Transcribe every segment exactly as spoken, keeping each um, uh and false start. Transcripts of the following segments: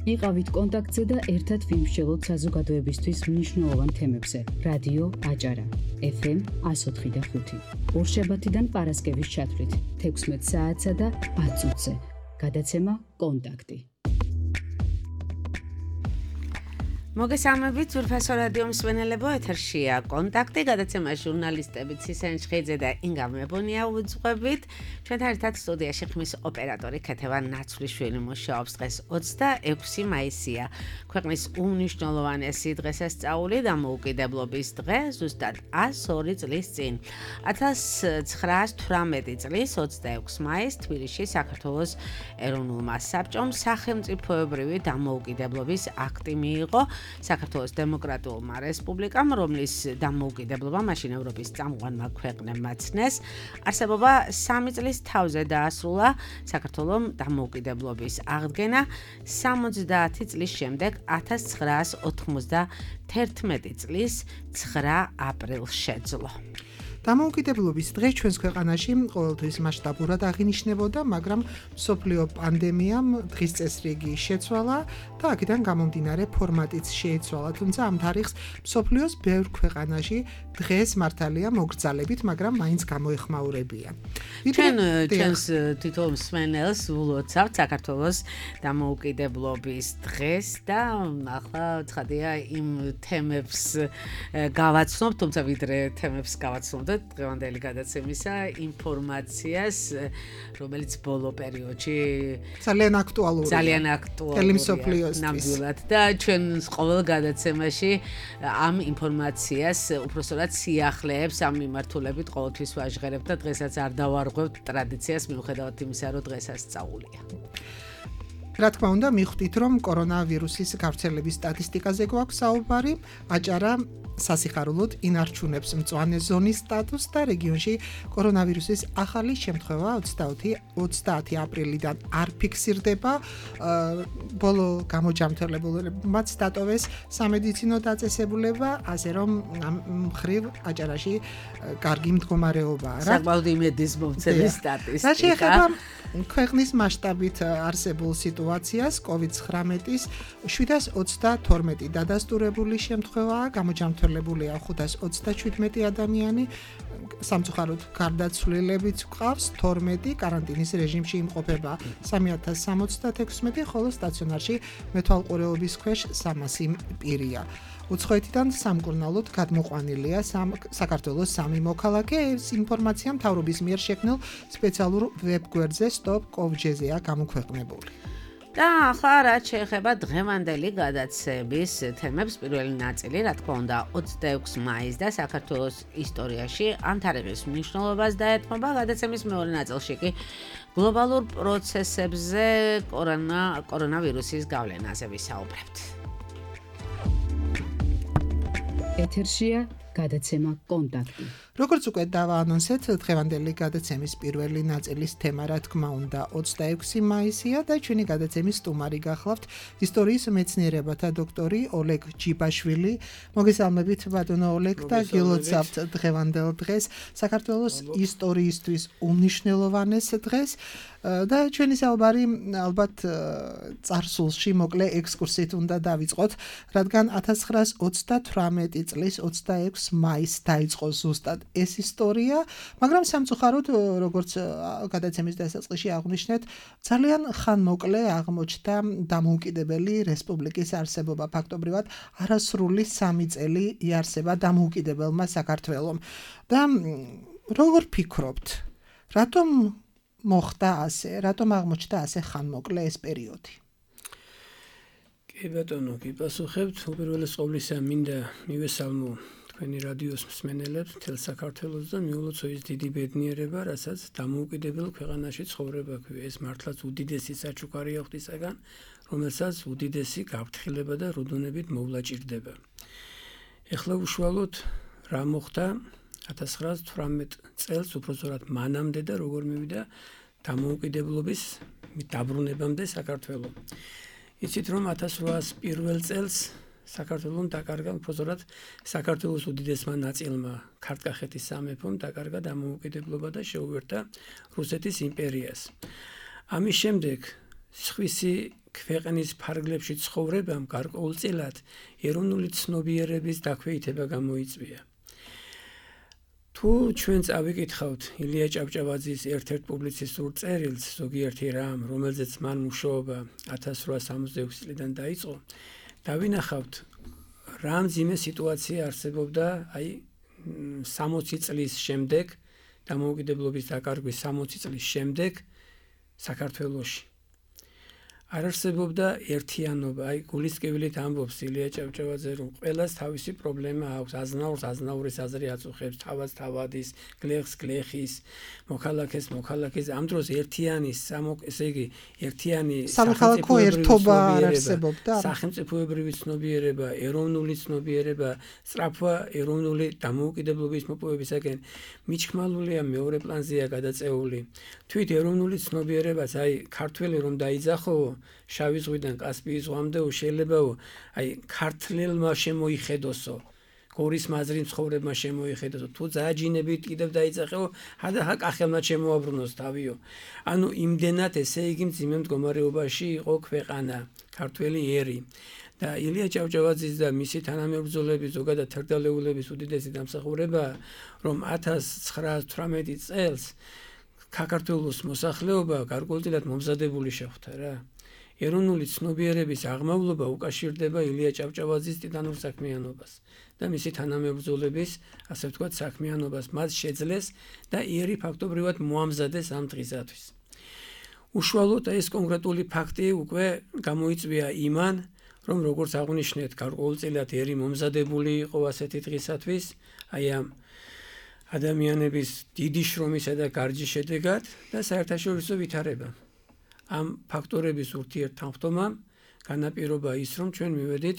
იყავით კონტაქტზე და ერთად ვიმსჯელოთ საზოგადოებისთვის მნიშვნელოვან თემებზე. რადიო აჭარა, ეფ ემ one oh five point five. ორშაბათიდან პარასკევის ჩათვლით თექვსმეტ საათსა და ათ წუთზე. გადაცემა კონტაქტი. მოგესალმებით ძვირფასო რადიო მსმენელებო, ეთერშია კონტაქტი, გადაცემა ჟურნალისტები ცისენ ჭხიძე და ინგა მებონია უძღვებით. ჩვენთან ერთად სტუდიაში ხმის ოპერატორი ქეთევა ნაცვლიშვილი მუშაობს. დღეს ოცდაექვსი მაისია, ქვეყნის უმნიშვნელოვანესი დღესასწაული და მოუკიდებლობის დღე, ზუსტად one oh two წლის წინ. one thousand nine hundred eighteen წლის ოცდაექვსი მაისს თბილისში საქართველოს ეროვნულმა საბჭომ სახელმწიფოებრივი დამოუკიდებლობის აქტი მიიღო საქართველოს დემოკრატიულმა რესპუბლიკამ, რომლის დამოუკიდებლობა მაშინ ევროპის წამყვანმა ქვეყნებმა ცნეს. არსებობა სამი წლის თავზე დაასრულა საქართველოს დამოუკიდებლობის აღდგენა სამოცდაათი წლის შემდეგ one thousand nine hundred ninety-one წლის nine აპრილს შეძლო. დამოუკიდებლობის დღე ჩვენს ქვეყანაში ყოველთვის მასშტაბურად აღინიშნებოდა, მაგრამ მსოფლიო პანდემიამ დღის წესრიგი შეცვალა და აქედან გამომდინარე ფორმატიც შეიცვალა. თუმცა ამ თარიღს მსოფლიოს ბევრ ქვეყანაში დღეს მართალია მოგრძალებით, მაგრამ მაინც გამოეხმაურებია. ჩვენ ჩვენს თითოეულ მსმენელს ულოცავთ საქართველოს დამოუკიდებლობის დღეს და ახლა ცხადია იმ თემებს გავაცნობთ, თუმცა ვიდრე თემებს გავაცნობთ დღევანდელი გადაცემისა ინფორმაციას, რომელიც ბოლო პერიოდში ძალიან აქტუალურია. ძალიან აქტუალურია. ნამდვილად და ჩვენ ყოველ გადაცემაში ამ ინფორმაციას უпростоრად სიახლეებს ამ მიმართულებით ყოველთვის ვაჟღერებთ და დღესაც არ დავარღვევთ ტრადიციას მიუხედავად იმისა, რომ დღესასწაულია. რა თქმა უნდა, მიხვდით, რომ კორონავირუსის გავრცელების სტატისტიკაზე გვაქვს საუბარი, აჭარა სასიხარულოდ ინარჩუნებს მწვანე ზონის სტატუსს და რეგიონში კორონავირუსის ახალი შემთხვევა ოცდაათი აპრილიდან არ ფიქსირდება. ბოლო გამოჯამთრლებულებმაც დატოვეს სამედიცინო დაწესებულება, ასე რომ ამ მხრივ აჭარაში კარგი მდგომარეობაა. საკმაოდ იმედის მომცემი სტატისტიკა. რა შეეხება ქვეყნის მასშტაბით არსებულ სიტუაციას, კოვიდ nineteen-ის შვიდას ოცდათორმეტი დადასტურებული შემთხვევაა, გამოჯამთრლებულია ხუთას ოცდაჩვიდმეტი ადამიანი, სამწუხაროდ გარდაცვლილებიც გვყავს თორმეტი, კარანტინის რეჟიმში იმყოფება სამი ათას სამოცდათექვსმეტი, ხოლო სტაციონარში მეთვალყურეობის ქვეშ სამასი პირია. უცხოეთიდან სამკურნალოდ გადმოყვანილია საქართველოს სამი მოქალაქე. ეს ინფორმაცია მთავრობის მიერ შექმნილ სპეციალურ ვებგვერდზე stop covid-ზე-ია გამოქვეყნებული. და ახლა რაც შეეხება დღევანდელი გადაცემის თემებს, პირველი ნაწილი, რა თქმა უნდა, ოცდაექვსი მაისს და საქართველოს ისტორიაში ამ თარიღის მნიშვნელობას დაეთმობა. გადაცემის მეორე ნაწილში კი გლობალურ პროცესებზე კორონა კორონავირუსის გავლენაზე ვისაუბრებთ. ეთერშია გადაცემა კონტაქტი. როგორც უკვე დავაანონსეთ, დღევანდელი გადაცემის პირველი ნაწილის თემა, რა თქმა უნდა, ოცდაექვსი მაისია და ჩვენი გადაცემის სტუმარი გახლავთ ისტორიის მეცნიერებათა დოქტორი ოლეგ ჯიბაშვილი. მოგესალმებით ბატონო ოლეგ და გილოცავთ დღევანდელ დღეს, საქართველოს ისტორიისთვის უმნიშვნელოვანეს დღეს. და ჩვენი საუბარი ალბათ წარსულში მოკლე ექსკურსით უნდა დავიწყოთ, რადგან one thousand nine hundred ოცდათვრამეტი წლის ოცდაექვსი მაისს დაიწყო ზუსტად ეს ისტორია, მაგრამ სამწუხაროდ, როგორც გადაცემის დასაწყისში აღვნიშნეთ, ძალიან ხანმოკლე აღმოჩნდა დამოუკიდებელი რესპუბლიკის არსებობა. ფაქტობრივად, არასრული სამი წელი იარსება დამოუკიდებელმა საქართველომ. და როგორ ფიქრობთ, რატომ მოხდა ასე, რატომ აღმოჩნდა ასე ხანმოკლე ეს პერიოდი? კი ბატონო, გიპასუხებთ. უპირველეს ყოვლისა მინდა მივესალმო თქვენი რადიოს მსმენელებს მთელ საქართველოს და მიულოცო ის დიდი ბედნიერება, რასაც დამოუკიდებელ ქვეყანაში ცხოვრება ქვია. ეს მართლაც უდიდესი საჩუქარია ღვთისაგან, რომელსაც უდიდესი გაფრთხილება და რუდუნებით მოვლა ჭირდება. ეხლა უშუალოდ რა მოხდა one thousand nine hundred თვრამეტი წელს, უпростоრად მანამდე და როგორ მივიდა დამოუკიდებლობის დაბრუნებამდე საქართველო. იცით რომ one thousand eight hundred პირველ წელს საქართველოს დაკარგა უпростоრად საქართველოს უდიდესმა ნაწილმა ქართლ-კახეთის სამეფომ დაკარგა დამოუკიდებლობა და შეუერთდა რუსეთის იმპერიას. ამის შემდეგ სხვისი ქვეყნის ფარგლებში ცხოვრებამ გარკვეულწილად ეროვნული ცნობიერების დაქვეითება გამოიწვია. თუ ჩვენ წავიკითხავთ ილია ჭავჭავაძის ერთ-ერთ პუბლიცისტურ წერილს ზოგიერთი რამ, რომელზეც მან მუშაობა ათას რვაასი სამოცდაექვსი წლიდან დაიწყო, დავინახავთ რა მძიმე სიტუაცია არსებობდა აი სამოცი წლის შემდეგ, დამოუკიდებლობის დაკარგვის სამოცი წლის შემდეგ საქართველოში. არ არსებობდა ერთიანობა, აი გულისკევილით ამბობს ილია ჭავჭავაძე, რომ ყველას თავისი პრობლემა აქვს, აზნაურს აზნაურის აზრი აწუხებს, თავას თავადის, გლეხს გლეხის, მოქალაქეს მოქალაქეს, ამ დროს ერთიანი ესე იგი ერთიანი სამოქალაქო ერთობა არ არსებობდა. სახელმწიფოებრივი ცნობიერება, ეროვნული ცნობიერება, სწრაფვა ეროვნული დამოუკიდებლობის მოპოვებისაკენ მიჩქმალულია მეორე პლანზეა გადაწეული. თვით ეროვნული ცნობიერებაც, აი ქართველი რომ დაიძახო შავი ზღვიდან კასპიის ზღვამდე შეიძლება აი ქართლელმა შემოიხედოსო, გორის მაზრის მცხოვრებმა შემოიხედოსო, თუ ძაჯინებით კიდევ დაიძახეო, ჰადაჰა კახელმა შემოაბრუნოს თავიო. ანუ იმდენად ესე იგი მძიმე მდგომარეობაში იყო ქვეყანა, ქართველი ერი. და ილია ჭავჭავაძის და მისი თანამებრძოლების ზოგადად თერდალეულების უდიდესი დამსახურება, რომ ათას ცხრაასი თვრამეტი წელს საქართველოს მოსახლეობა გარკვეულწილად მომზადებული შეხვდა რა. ეროვნული ცნობიერების აღმავლობა უკავშირდება ილია ჭავჭავაძის ტიტანურ საქმიანობას და მისი თანამებრძოლების, ასე ვთქვათ, საქმიანობას მას შეძლეს და იერი ფაქტობრივად მოამზადეს ამ დღისათვის. უშუალოდ ეს კონკრეტული ფაქტი უკვე გამოიწვია იმან, რომ როგორც აღვნიშნეთ, გარკვეულწილად იერი მომზადებული იყო ასეთი დღისათვის, აი ამ ადამიანების დიდი შრომისა და გარჯის შედეგად და საერთაშორისო ვითარება. ამ ფაქტორების ურთიერთთანხმდომამ განაპირობა ის, რომ ჩვენ მივედით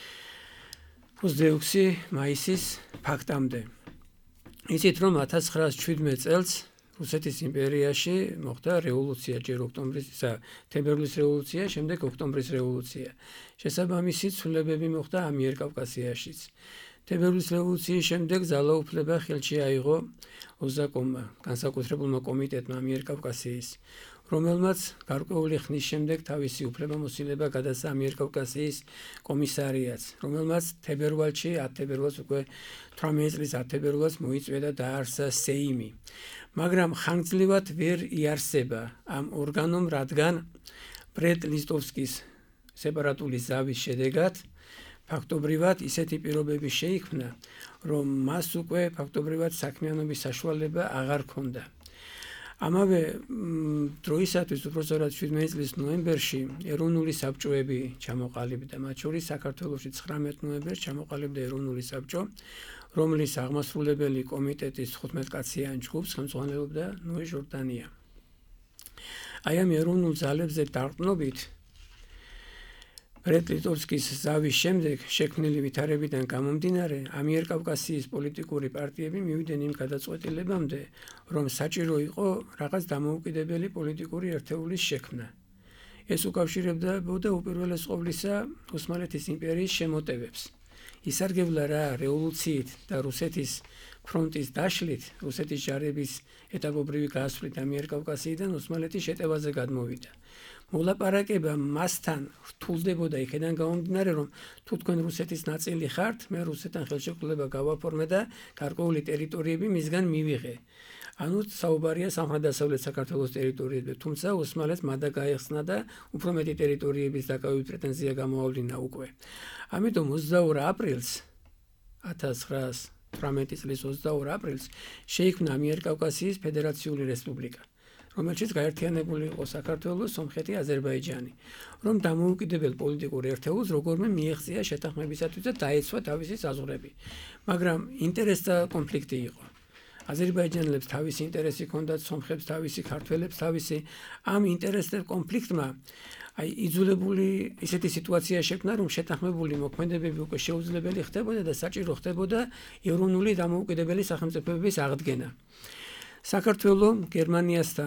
ოცდაექვსი მაისის ფაქტამდე. იცით, რომ ათას ცხრაასი შვიდმეტ წელს რუსეთის იმპერიაში მოხდა რევოლუცია, ჯერ ოქტომბრის, თებერვლის რევოლუცია, შემდეგ ოქტომბრის რევოლუცია. შესაბამისი ცვლილებები მოხდა ამიერკავკასიაშიც. თებერვლის რევოლუციის შემდეგ ძალაუფლება ხელში აიღო ოზაკომმა, განსაკუთრებულმა კომიტეტმა ამიერკავკასიის, რომელმაც გარკვეული ხნის შემდეგ თავისი უფლებამოსილება გადასცა ამიერკავკასიის კომისარიატს, რომელმაც თებერვალში, ათი თებერვალს უკვე თვრამეტი წლის ათი თებერვალს მოიწვია და დაარსა სეიმი. მაგრამ ხანგრძლივად ვერ იარსება ამ ორგანომ, რადგან ბრეთ-ლისტოვსკის სეპარატული ზავის შედეგად ფაქტობრივად ისეთი პირობები შეიქმნა, რომ მას უკვე ფაქტობრივად საქმიანობის საშუალება აღარ ჰქონდა. ამავე დროისათვის, უпростоრად შვიდმეტი წლის ნოემბერში ეროვნული საბჭოები ჩამოყალიბდა, მათ შორის საქართველოში ცხრამეტი ნოემბერს ჩამოყალიბდა ეროვნული საბჭო, რომლის აღმასრულებელი კომიტეტის თხუთმეტკაციან ჯგუფს ხელმძღვანელობდა ნოე ჟორდანია. აი ამ ეროვნულ ძალებზე დაყრდნობით ბრეთ-ლისტოვსკის ზავის შემდეგ შექმნილი ვითარებიდან გამომდინარე, ამიერკავკასიის პოლიტიკური პარტიები მივიდნენ იმ გადაწყვეტილებამდე, რომ საჭირო იყო რაღაც დამოუკიდებელი პოლიტიკური ერთეულის შექმნა. ეს უკავშირებდა უპირველეს ყოვლისა ოსმალეთის იმპერიის შემოტევებს. ისარგებლა რა რევოლუციით და რუსეთის ფრონტის დაშლით, რუსეთის ჯარების ეტაპობრივი გასვლით ამიერკავკასიიდან ოსმალეთის შეტევაზე გადმოვიდა. მოლაპარაკება მასთან რთულდებოდა იქიდან გამომდინარე, რომ თუ თქვენ რუსეთის ნაწილი ხართ, მე რუსეთთან ხელშეკრულება გავაფორმე და გარკვეული ტერიტორიები მისგან მივიღე. ანუ საუბარია სამხრეთ-დასავლეთ საქართველოს ტერიტორიებზე, თუმცა ოსმალეთს მადა გაეხსნა და უფრო მეტი ტერიტორიების დაკავების პრეტენზია გამოავლინა უკვე. ამიტომ ოცდაორი აპრილს ათას ცხრაასი თვრამეტი წლის ოცდაორი აპრილს შეიქმნა ამიერკავკასიის ფედერაციული რესპუბლიკა, რომელშიც გაერთიანებული იყო საქართველო, სომხეთი, აზერბაიჯანი, რომ დამოუკიდებელ პოლიტიკურ ერთეულს როგორმე მიეღწია შეთანხმებისათვის და დაეცვა თავისი საზღვრები. მაგრამ ინტერესთა კონფლიქტი იყო. აზერბაიჯანელებს თავისი ინტერესი ჰქონდათ, სომხებს თავისი, ქართველებს თავისი. ამ ინტერესთა კონფლიქტმა აი იძულებული ისეთი სიტუაცია შექმნა, რომ შეთანხმებული მოქმედებები უკვე შეუძლებელი ხდებოდა და საჭირო ხდებოდა ეროვნული დამოუკიდებელი სახელმწიფოების აღდგენა. საქართველო გერმანიასთან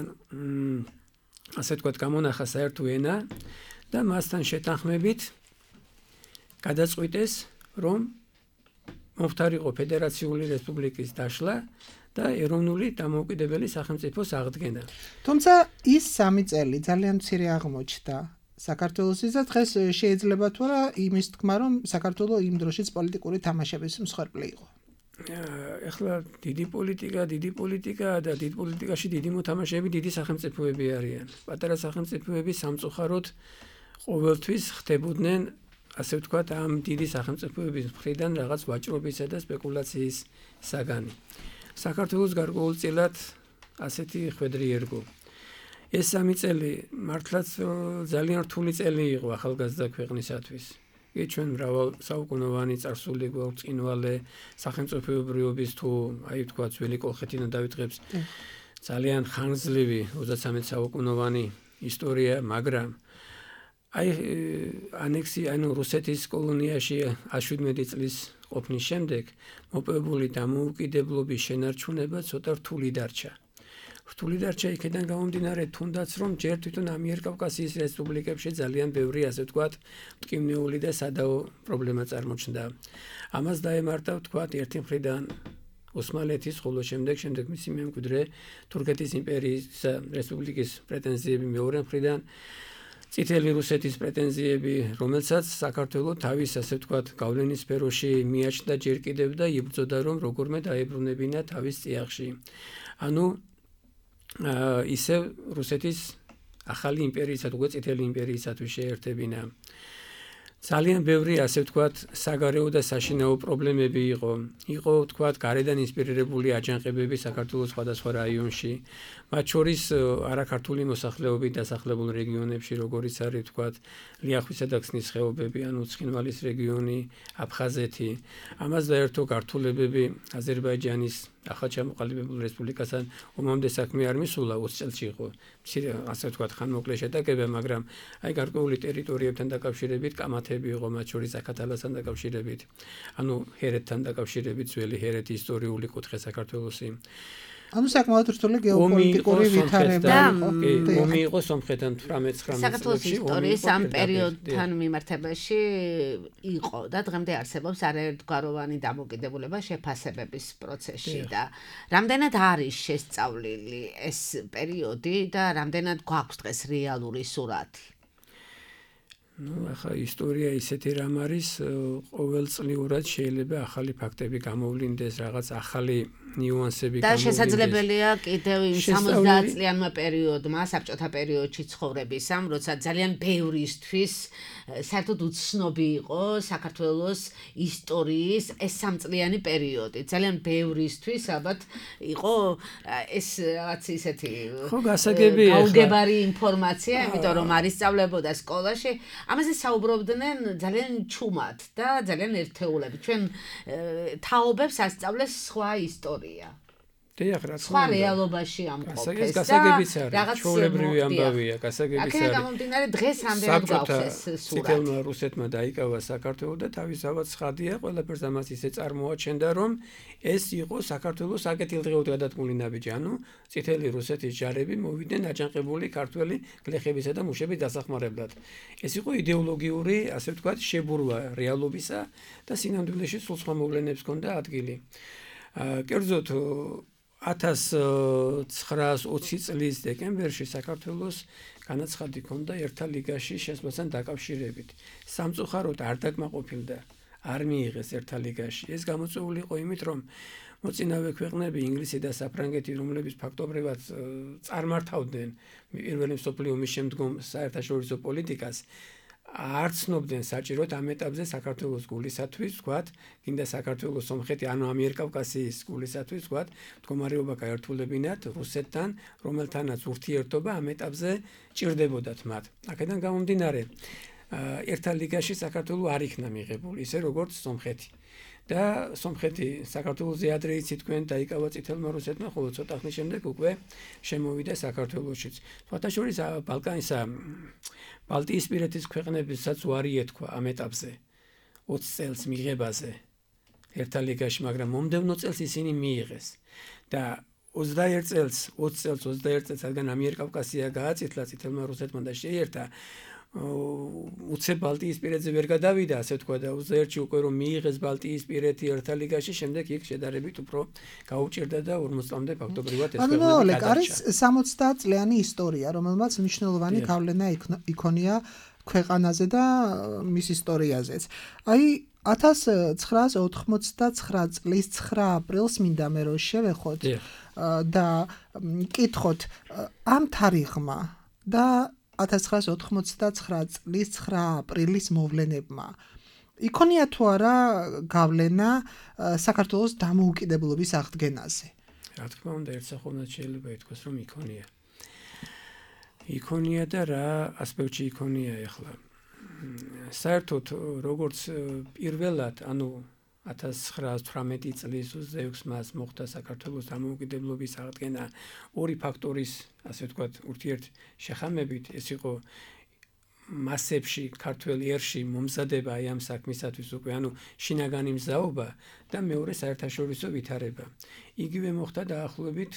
ასე ვთქვათ გამონახა საერთო ენა და მასთან შეთანხმებით გადაწყვიტეს, რომ მომხდარიყო ფედერაციული რესპუბლიკის დაშლა და ეროვნული დამოუკიდებელი სახელმწიფოს აღდგენა. თუმცა ის სამი წელი ძალიან მცირე აღმოჩნდა. საქართველოსის და დღეს შეიძლება თუ არა იმის თქმა, რომ საქართველოს იმ დროშიც პოლიტიკური თამაშების მსხვერპლი იყო. ეხლა დიდი პოლიტიკა, დიდი პოლიტიკა და დიდ პოლიტიკაში დიდი მოთამაშეები დიდი სახელმწიფოები არიან. პატარა სახელმწიფოები სამწუხაროდ ყოველთვის ხდებოდნენ, ასე ვთქვათ, ამ დიდი სახელმწიფოების მხრიდან რაღაც ვაჭრობისა და სპეკულაციის საგანი. საქართველოს გარკვეულწილად ასეთი ხვედრი ერგო. ეს სამი წელი მართლაც ძალიან რთული წელი იყო ახალგაზრდა ქვეყნისათვის. კი ჩვენ მრავალ საუკუნოვანი წარსული გვაქვს წინვალე სახელმწიფოებრიობის თუ აი ვთქვათ ძველი კოლხეთიდან დავიწყებს ძალიან ხანგრძლივი ოცდამეტ საუკუნოვანი ისტორია, მაგრამ აი ანექსი, ანუ რუსეთის კოლონიაში შვიდმეტი წლის ყოფნის შემდეგ მოპოვებული დამოუკიდებლობის შენარჩუნება ცოტა რთული დარჩა. რთული დარჩა იქიდან გამომდინარე, თუნდაც რომ ჯერ თვითონ ამიერკავკასიის რესპუბლიკებში ძალიან ბევრი, ასე ვთქვათ, მტკივნეული და სადაო პრობლემა წარმოჩნდა. ამას დაემართა, ვთქვათ, ერთი მხრიდან ოსმალეთის, ხოლო შემდეგ შემდეგ მისი მემკვიდრე თურქეთის იმპერიის რესპუბლიკის პრეტენზიები, მეორე მხრიდან წითელი რუსეთის პრეტენზიები, რომელსაც საქართველოს თავის, ასე ვთქვათ, გავლენის სფეროში მიაჩნდა ჯერ კიდევ და იბრძოდა, რომ როგორმე დაებრუნებინა თავის წიაღში. ანუ ისევ რუსეთის ახალი იმპერიისა თუ წითელი იმპერიისათვის შეერთებინა. ძალიან ბევრი, ასე ვთქვათ, საგარეო და საშინაო პრობლემები იყო. იყო, ვთქვათ, გარედან ინსპირირებული აჯანყებები საქართველოს სხვადასხვა რაიონში, მათ შორის არაქართული მოსახლეობით დასახლებულ რეგიონებში, როგორიც არის, ვთქვათ, ლიახვისა და ქსნის ხეობები, ანუ ცხინვალის რეგიონი, აფხაზეთი. ამას დაერთო ქართულებები აზერბაიჯანის ახალჩამოყალიბებულ რესპუბლიკასთან ომამდე საქმე არ მისულა, ოცი წელში იყო მცირე, ასე ვთქვათ, ხანმოკლე შეტაკება, მაგრამ აი გარკვეული ტერიტორიებთან დაკავშირებით კამათები იყო, მათ შორის ზაქათალასთან დაკავშირებით, ანუ ჰერეთთან დაკავშირებით, ძველი ჰერეთი ისტორიული კუთხე საქართველოსი. ანუ საკმაოდ რთული გეოპოლიტიკური ვითარება იყო. ომი იყო სომხეთთან თვრამეტ ცხრამეტ საქართველოს ისტორიის ამ პერიოდთან მიმართებაში იყო და დღემდე არსებობს არაერთგვაროვანი დამოკიდებულება შეფასებების პროცესში და რამდენად არის შესწავლილი ეს პერიოდი და რამდენად გვაქვს დღეს რეალური სურათი? ну, ახლა ისტორია ისეთი რამ არის, ყოველწლიურად შეიძლება ახალი ფაქტები გამოვლინდეს, რაღაც ახალი ნიუანსები და შესაძლებელია კიდევ იმ სამოცდაათ წლიანმა პერიოდმა, საბჭოთა პერიოდში ცხოვრებისამ, როცა ძალიან ბევრისთვის საერთოდ უცნობი იყო საქართველოს ისტორიის ეს სამწლიანი პერიოდი. ძალიან ბევრისთვის ალბათ იყო ეს რაღაც ისეთი ხო გასაგებია გაუგებარი ინფორმაცია, იმიტომ რომ არ ისწავლებოდა სკოლაში. ამაზე საუბრობდნენ ძალიან ჩუმად და ძალიან ერთეულები. ჩვენ თაობებს ასწავლეს სხვა ისტორია. დიახ, რა თქმა სხვა რეალობაში ამყოფეს და გასაგებიც არის, ჩვეულებრივი ამბავია, გასაგებიც არის. აქედან გამომდინარე დღეს რამდენად გვაქვს ეს სურათი. წითელმა რუსეთმა დაიკავა საქართველო და თავისთავად ცხადია, ყველაფერს ამას ისე წარმოაჩენდა, რომ ეს იყო საქართველოს საკეთილდღეოდ გადადგმული ნაბიჯი, ანუ წითელი რუსეთის ჯარები მოვიდნენ აჯანყებული ქართველი გლეხებისა და მუშების დასახმარებლად. ეს იყო იდეოლოგიური, ასე ვთქვათ, შებურვა რეალობისა და სინამდვილეში სულ სხვა მოვლენებს ჰქონდა ადგილი. კერძოდ ათას ცხრაას ოცი წლის დეკემბერში საქართველოს განაცხადი ჰქონდა ერთა ლიგაში შესვლასთან დაკავშირებით. სამწუხაროდ არ დაკმაყოფილდა, არ მიიღეს ერთა ლიგაში. ეს გამოწვეული იყო იმით, რომ მოწინავე ქვეყნები ინგლისი და საფრანგეთი, რომლებიც ფაქტობრივად წარმართავდნენ პირველი მსოფლიო ომის შემდგომ საერთაშორისო პოლიტიკას, არ ცნობდნენ საჭიროდ ამ ეტაპზე საქართველოს გულისათვის, ვთქვათ, კიდე საქართველოს სომხეთი, ანუ ამიერკავკასიის გულისათვის, ვთქვათ, მდგომარეობა გაერთულებინათ რუსეთთან, რომელთანაც ურთიერთობა ამ ეტაპზე ჭირდებოდათ მათ. აქედან გამომდინარე, ერთა ლიგაში საქართველოს არ იქნა მიღებული, ისე როგორც სომხეთი. და სომხეთი საქართველოზე ადრე იცით თქვენ დაიკავა წითელმა რუსეთმა, ხოლო ცოტა ხნის შემდეგ უკვე შემოვიდა საქართველოშიც. სხვათა შორის ბალკანისა ბალტიისპირეთის ქვეყნებისაც უარი ეთქვა ამ ეტაპზე ოცი წელს მიღებაზე ერთა ლიგაში, მაგრამ მომდევნო წელს ისინი მიიღეს და ოცდაერთ წელს, ოცი წელს, ოცდაერთ წელს, რადგან ამიერკავკასია გააწითლა წითელმა რუსეთმა და შეიერთა უცებ ბალტიისპირეთზე ვერ გადავიდა, ასე თქვა და ოცდაერთში უკვე რომ მიიღეს ბალტიისპირეთი ერთა ლიგაში, შემდეგ იქ შედარებით უფრო გაუჭირდა და ორმოც წლამდე ფაქტობრივად ეს ქვეყნები გადარჩა. არის სამოცდაათ წლიანი ისტორია, რომელმაც მნიშვნელოვანი გავლენა იქონია ქვეყანაზე და მის ისტორიაზეც. აი ათას ცხრაას ოთხმოცდაცხრა წლის ცხრა აპრილს მინდა მე რომ შევეხოთ და მკითხოთ ამ თარიღმა და ათას ცხრაას ოთხმოცდაცხრა წლის ცხრა აპრილის მოვლენებმა იქონია თუ არა გავლენა საქართველოს დამოუკიდებლობის აღდგენაზე? რა თქმა უნდა, ერთსახოვნად შეიძლება ითქვას, რომ იქონია. იქონია და რა ასპექტში იქონია ახლა. საერთოდ როგორც პირველად, ანუ ათას ცხრაას თვრამეტი წლის ოცდაექვსი მას მოხდა საქართველოს დამოუკიდებლობის აღდგენა ორი ფაქტორის, ასე ვთქვათ, ურთიერთშეხამებით. ეს იყო მასებში ქართველ ერში მომზადება აი ამ საქმისათვის უკვე, ანუ შინაგანი მზაობა და მეორე საერთაშორისო ვითარება. იგივე მოხდა დაახლოებით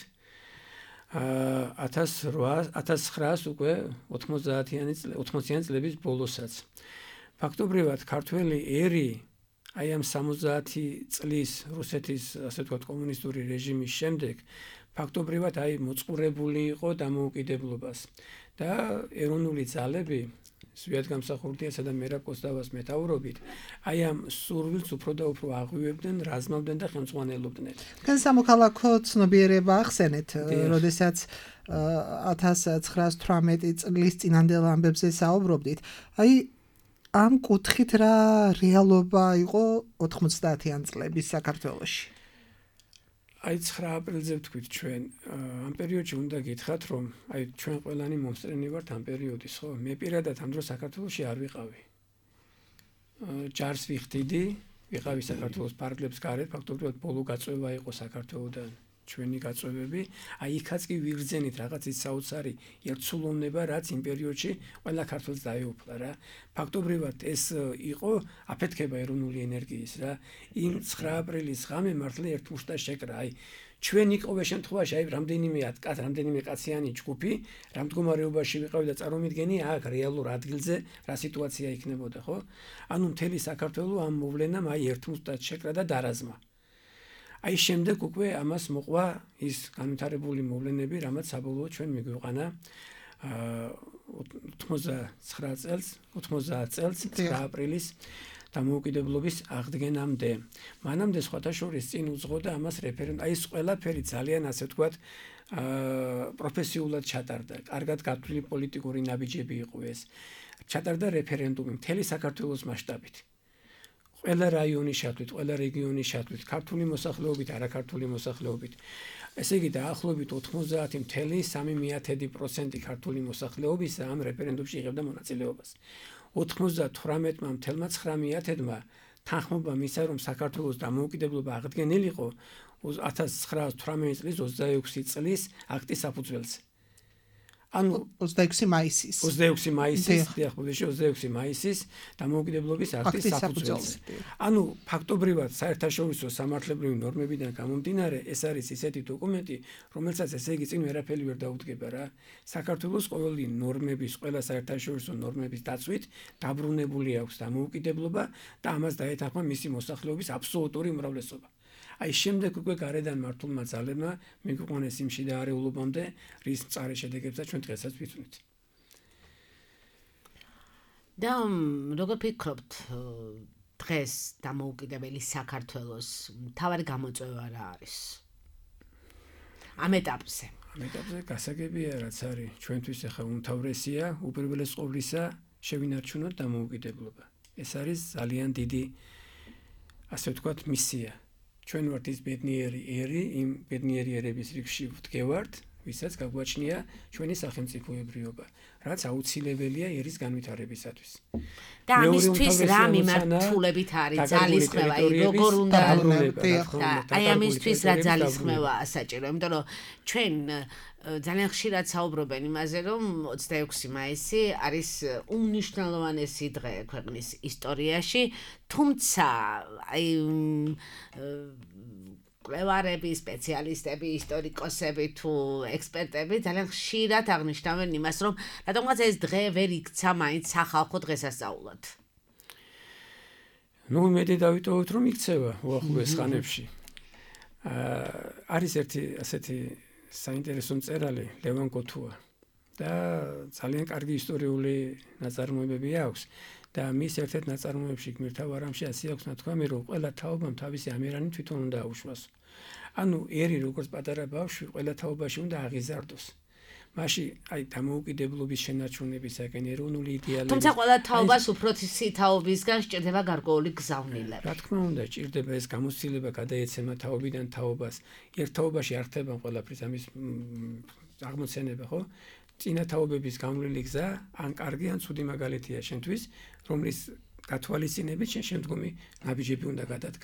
ათას ცხრაას უკვე ოცდაათიანი წლების ბოლოსაც. ფაქტობრივად ქართველი ერი აი ამ სამოცდაათი წლის რუსეთის, ასე ვთქვათ, კომუნისტური რეჟიმის შემდეგ ფაქტობრივად აი მოწყურებული იყო დამოუკიდებლობას და ეროვნული ძალები სვიად-გამსახურდიასა და მერაბ კოსტავას მეთაურობით აი ამ სურვილს უფრო და უფრო აღვივებდნენ, რაზმავდნენ და ხელმძღვანელობდნენ. თქვენ სამოქალაქო ცნობიერება ახსენეთ, როდესაც ათას ცხრაას თვრამეტი წლის წინანდელ ამბებზე საუბრობდით. აი ამ კუთხით რა რეალობა იყო ოთხმოცდაათიან წლების საქართველოში? აი ცხრა აპრილზე ვთქვით ჩვენ, ამ პერიოდში უნდა გითხრათ, რომ აი ჩვენ ყველანი მომსწრენი ვართ ამ პერიოდის, ხო? მე პირადად ამ დროს საქართველოში არ ვიყავი. ჯარს ვიხდიდი, ვიყავი საქართველოს ფარგლებს გარეთ, ფაქტობრივად ბოლო გაწვევა იყო საქართველოსთან ჩვენი გაწვევები, აი იქაც კი ვიგრძენით რაღაც ის საოცარი ერთსულოვნება, რაც იმ პერიოდში ყველა ქართველს დაეუფლა რა. ფაქტობრივად ეს იყო აფეთქება ეროვნული ენერგიის რა. იმ ცხრა აპრილის ღამე მართლა ერთმუშტა შეკრა. აი ჩვენ იყოვე შემთხვევაში აი რამდენიმე კაც, რამდენიმე კაციანი ჯგუფი, რამ მდგომარეობაში ვიყავი და წარმომიდგენი აქ რეალურ ადგილზე რა სიტუაცია იქნებოდა, ხო? ანუ მთელი საქართველო ამ მოვლენამ აი ერთმუშტად შეკრა და დარაზმა. აი შემდეგ უკვე ამას მოყვა ის განვითარებული მოვლენები, რამაც საბოლოოდ ჩვენ მიგვიყვანა ოცდაცხრა წელს, ოცდაათ წელს, ცხრა აპრილის დამოუკიდებლობის აღდგენამდე. მანამდე სხვათა შორის წინ უძღოდა ამას რეფერენდუმი. აი ეს ყველაფერი ძალიან, ასე ვთქვათ, პროფესიულად ჩატარდა. კარგად გათვლილი პოლიტიკური ნაბიჯები იყო ეს. ჩატარდა რეფერენდუმი მთელი საქართველოს მასშტაბით. ყველა რაიონის შატვით, ყველა რეგიონის შატვით, ქართული მოსახლეობით, არაქართული მოსახლეობით. ესე იგი დაახლოებით ოცდაათი წუთი სამი პროცენტი ქართული მოსახლეობისა ამ რეფერენდუმში იღებდა მონაწილეობას. ოცდათვრამეტმა წუთმა ცხრა თანხმობა მისცა, რომ საქართველოს დამოუკიდებლობა აღდგენილიყო ათას ცხრაას თვრამეტი წლის ოცდაექვსი წლის აქტის საფუძველზე. ანუ ოცდაექვსი მაისის ოცდაექვსი მაისის დიახბუდში ოცდაექვსი მაისის დამოუკიდებლობის აქტის საფუძველზე. ანუ ფაქტობრივად საერთაშორისო სამართლებრივი ნორმებიდან გამომდინარე ეს არის ისეთი დოკუმენტი, რომელსაც ესე იგი წინ ვერაფერი ვერ დაუდგება რა. საქართველოს ყოველი ნორმების, ყველა საერთაშორისო ნორმების დაცვით დაბრუნებული აქვს დამოუკიდებლობა და ამას დაეთანხმა მისი მოსახლეობის აბსოლუტური უმრავლესობა. აი შემდეგ უკვე გარედან მართულმა ძალებმა მიგვიყვანეს იმ შიდა არეულობამდე, რის მწარე შედეგებსაც ჩვენ დღესაც ვიცნობთ. და როგორ ფიქრობთ, დღეს დამოუკიდებელი საქართველოს მთავარი გამოწვევა რა არის? ამ ეტაპზე. ამ ეტაპზე გასაგებია რაც არის, ჩვენთვის ახლა უმთავრესია, უპირველეს ყოვლისა შევინარჩუნოთ დამოუკიდებლობა. ეს არის ძალიან დიდი, ასე ვთქვათ, მისია. ჩვენ ვართ ის ბედნიერი ერი, იმ ბედნიერი ერების რიგში ვდგევართ, ვისაც გაგვაჩნია ჩვენი სახელმწიფოებრიობა, რაც აუცილებელია ერის განვითარებისათვის. და ამისთვის რა მიმართულებით არის ძალისხმევა, როგორ უნდა აი ამისთვის რა ძალისხმევაა საჭირო, იმიტომ რომ ჩვენ ძალიან ხშირად საუბრობენ იმაზე, რომ ოცდაექვსი მაისი არის უმნიშვნელოვანესი დღე ქვეყნის ისტორიაში, თუმცა აი მკვლევარები, სპეციალისტები, ისტორიკოსები თუ ექსპერტები ძალიან ხშირად აღნიშნავენ იმას, რომ რატომღაც ეს დღე ვერ იქცა მაინც სახალხო დღესასწაულად. ნუ მეტი დავიტოვოთ, რომ იქცევა უახლოეს ხანებში. არის ერთი ასეთი საინტერესო მწერალი ლევან კოთუა და ძალიან კარგი ისტორიული ნაწარმოებები აქვს და მის ერთ-ერთ ნაწარმოებში გმირთა ვარამში ასე აქვს ნათქვამი, რომ ყველა თაობამ თავისი ამერანი თვითონ უნდა აუშვას. ანუ ერი როგორც პატარა ბავშვი ყველა თაობაში უნდა აღიზარდოს. მაშინ აი დამოუკიდებლობის შენარჩუნებისაკენ ეროვნული იდეალები. თუმცა ყველა თაობას უფროსი თაობისგან სჭირდება გარკვეული გზავნილება. რა თქმა უნდა, სჭირდება ეს გამოცდილება გადაეცემა თაობიდან თაობას. ერთ თაობაში არ ხდება ყველაფრის ამის აღმოცენება, ხო? წინა თაობების გამვლელი გზა ან კარგი ან ცუდი მაგალითია შენთვის, რომლის გათვალისწინებით შენ შემდგომი ნაბიჯები უნდა გადადგა.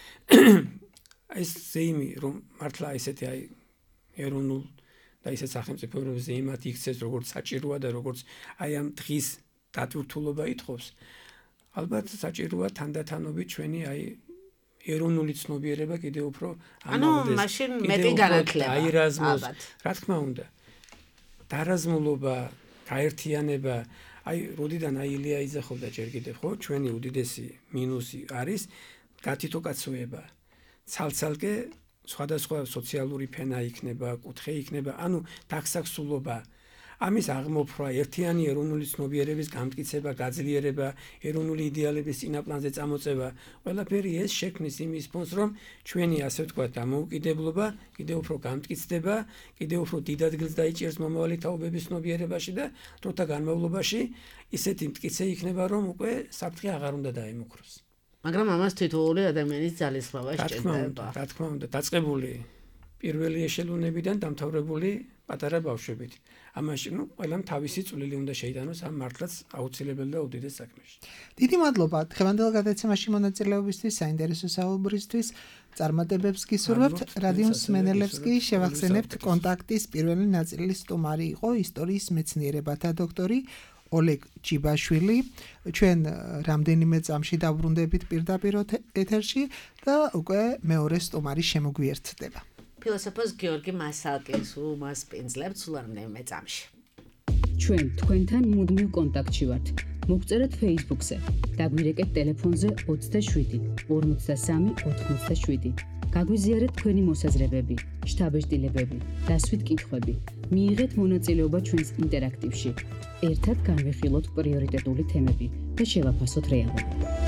ეს ზეიმი რომ მართლა ესეთი აი ეროვნულ და ისეთ სახელმწიფოებზე იმათ იქცეს როგორც საჭიროა და როგორც აი ამ დღის დატვირთულობა ითხოვს. ალბათ საჭიროა თანდათანობით ჩვენი აი ეროვნული ცნობიერება კიდევ უფრო ანუ მაშინ მეტი განათლება. აირაზმოს, რა თქმა უნდა. დარაზმულობა, გაერთიანება, აი როდიდან აი ილია იძახობდა ჯერ კიდევ, ხო? ჩვენი უდიდესი მინუსი არის გათითო-კაცოება. ცალ-ცალკე სხვადასხვა სოციალური ფენა იქნება, კუთხე იქნება, ანუ დაქსაქსულობა. ამის აღმოფხვრა, ერთიანი ეროვნული ცნობიერების გამტკიცება, გაძლიერება, ეროვნული იდეალების წინაპლანზე წამოწევა, ყველაფერი ეს შექმნის იმის ფონს, რომ ჩვენი ასე ვთქვათ, დამოუკიდებლობა კიდევ უფრო გამტკიცდება, კიდევ უფრო დიდ ადგილს დაიჭერს მომავალი თაობების ცნობიერებაში და დროთა განმავლობაში ისეთი მტკიცე იქნება, რომ უკვე საფრთხე აღარ უნდა დაემუქროს. მაგრამ ამას თითოეული ადამიანის ძალისხმევა სჭირდება. რა თქმა უნდა, დაწყებული პირველი ეშელონებიდან დამთავრებული პატარა ბავშვებით. ამაში ნუ ყველამ თავისი წვლილი უნდა შეიტანოს ამ მართლაც აუცილებელი და უდიდეს საქმეში. დიდი მადლობა დღევანდელ გადაცემაში მონაწილეობისთვის, საინტერესო საუბრისთვის. წარმატებებს გისურვებთ. რადიო მსმენელებს კი შევახსენებთ კონტაქტის პირველი ნაწილის სტუმარი იყო ისტორიის მეცნიერებათა დოქტორი ოლეგ ჯიბაშვილი. ჩვენ რამდენიმე წამში დავბრუნდებით პირდაპირ ეთერში და უკვე მეორე სტუმარი შემოგვიერთდება. ფილოსოფოს გიორგი მასალკის უმასპინძლებს სულ რამდენიმე წამში. ჩვენ თქვენთან მუდმივ კონტაქტში ვართ. მოგწერეთ Facebook-ზე, დაგვირეკეთ ტელეფონზე ოცდაშვიდი ორმოცდასამი ოთხმოცდაშვიდი. გაგვიზიარეთ თქვენი მოსაზრებები, შთაბეჭდილებები, დასვით კითხვები. მიიღეთ მონაწილეობა ჩვენს ინტერაქტივში. ერთად განვიხილოთ პრიორიტეტული თემები და შევაფასოთ რეალობა.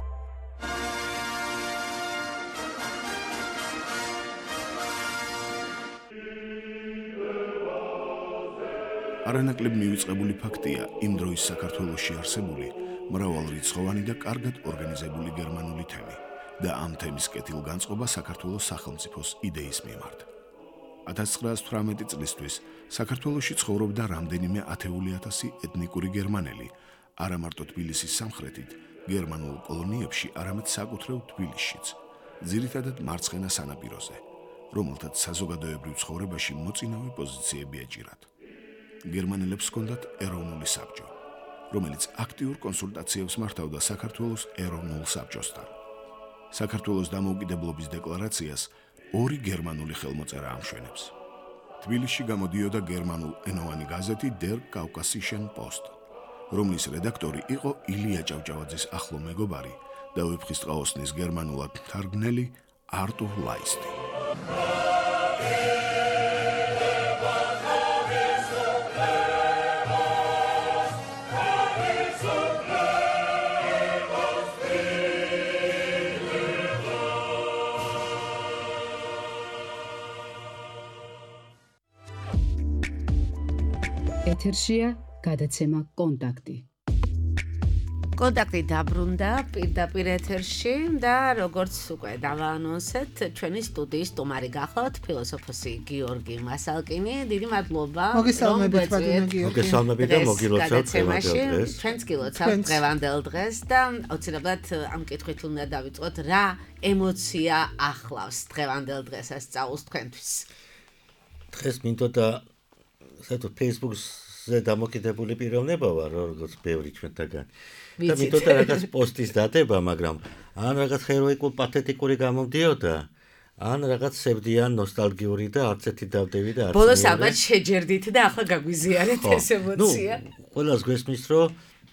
არანაკლებ მივიწყებული ფაქტია იმ დროის საქართველოში არსებული მრავალრიცხოვანი და კარგად ორგანიზებული გერმანული თემი და ამ თემის კეთილგანწყობა საქართველოს სახელმწიფოს იდეის მიმართ. ათას ცხრაას თვრამეტი წლისთვის საქართველოში ცხოვრობდა რამდენიმე ათეული ათასი ეთნიკური გერმანელი, არა მარტო თბილისის სამხრეთით, გერმანულ კოლონიებში, არამედ საკუთრევ თბილისშიც, ძირითადად მარცხენა სანაპიროზე, რომელთაც საზოგადოებრივ ცხოვრებაში მოწინავე პოზიციები ეჭირათ. გერმანელებს ჰქონდათ ეროვნული საბჭო, რომელიც აქტიურ კონსულტაციებს მართავდა საქართველოს ეროვნულ საბჭოსთან. საქართველოს დამოუკიდებლობის დეკლარაციას ორი გერმანული ხელმოწერა ამშვენებს. თბილისში გამოდიოდა გერმანულ ენოვანი გაზეთი Der Kaukasischen Post, რომლის რედაქტორი იყო ილია ჭავჭავაძის ახლო მეგობარი და ვეფხისტყაოსნის გერმანულად თარგმნელი არტურ ლაისტი. ეთერშია გადაცემა კონტაქტი. კონტაქტი დაბრუნდა პირდაპირ ეთერში და როგორც უკვე დავაანონსეთ, ჩვენი სტუდიის სტუმარი გახლავთ ფილოსოფოსი გიორგი მასალკინი. დიდი მადლობა. მოგესალმებით ბატონო გიორგი. მოგესალმებით და მოგილოცავთ დღევანდელ დღეს. ჩვენც გილოცავთ დღევანდელ დღეს და აუცილებლად ამ კითხვით უნდა დავიწყოთ, რა ემოცია ახლავს დღევანდელ დღესასწაულს თქვენთვის? დღეს მინდოდა საერთოდ Facebook-ზე დამოკიდებული პიროვნება ვარ, როგორც ბევრი ჩვენთაგანი. და მინდოდა რაღაც პოსტის დადება, მაგრამ ან რაღაც ჰეროიკულ პათეტიკური გამოდიოდა, ან რაღაც სევდიან ნოსტალგიური და არც ერთი დავდები და არც მეორე. ბოლოს ალბათ შეჯერდით და ახლა გაგვიზიარეთ ეს ემოცია. ნუ ყველას გვესმის რომ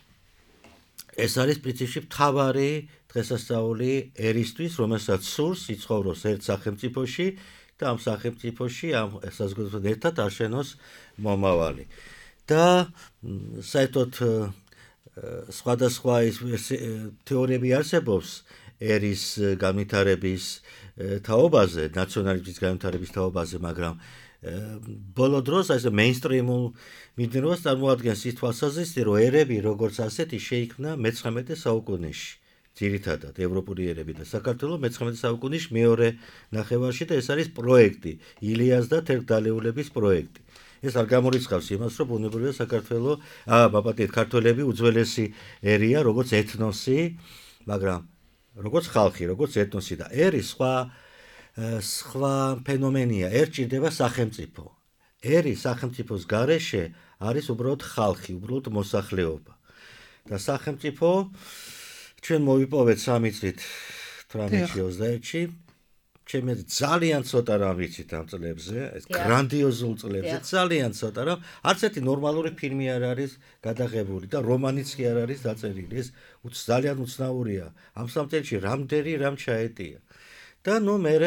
ეს არის პრინციპში მთავარი დღესასწაული ერისთვის, რომელსაც სურს იცხოვროს ერთ სახელმწიფოში და ამ სახელმწიფოში ამ საზოგადოებასთან ერთად არშენოს მომავალი. და საერთოდ სხვადასხვა ის თეორიები არსებობს ერის განვითარების თაობაზე, ნაციონალიზმის განვითარების თაობაზე, მაგრამ ბოლო დროს ეს მეინსტრიმულ მიმდინარეობას წარმოადგენს ის თვალსაზრისით, რომ ერები როგორც ასეთი შეიქმნა მეცხრამეტე საუკუნეში. ძირითადად ევროპული ერები და საქართველოს მეცხრამეტე საუკუნის მეორე ნახევარში და ეს არის პროექტი, ილიას და თერგდალეულების პროექტი. ეს არ გამორიცხავს იმას, რომ ბუნებრივია საქართველოს, აა, მაპატიეთ, ქართველები უძველესი ერია, როგორც ეთნოსი, მაგრამ როგორც ხალხი, როგორც ეთნოსი და ერი სხვა სხვა ფენომენია. ერთ ჭირდება სახელმწიფო. ერი სახელმწიფოს გარეშე არის უბრალოდ ხალხი, უბრალოდ მოსახლეობა. და სახელმწიფო ჩვენ მოვიპოვეთ სამი წლით თვრამეტში ოცდაერთში. ჩემი ძალიან ცოტა რამ ვიცით ამ წლებზე, ეს გრანდიოზულ წლებზე, ძალიან ცოტა რამ. არც ერთი ნორმალური ფილმი არ არის გადაღებული და რომანიც კი არ არის დაწერილი. ეს ძალიან უცნაურია. ამ სამ წელში რამდენი რამ ჩაეტია. და ნუ მერე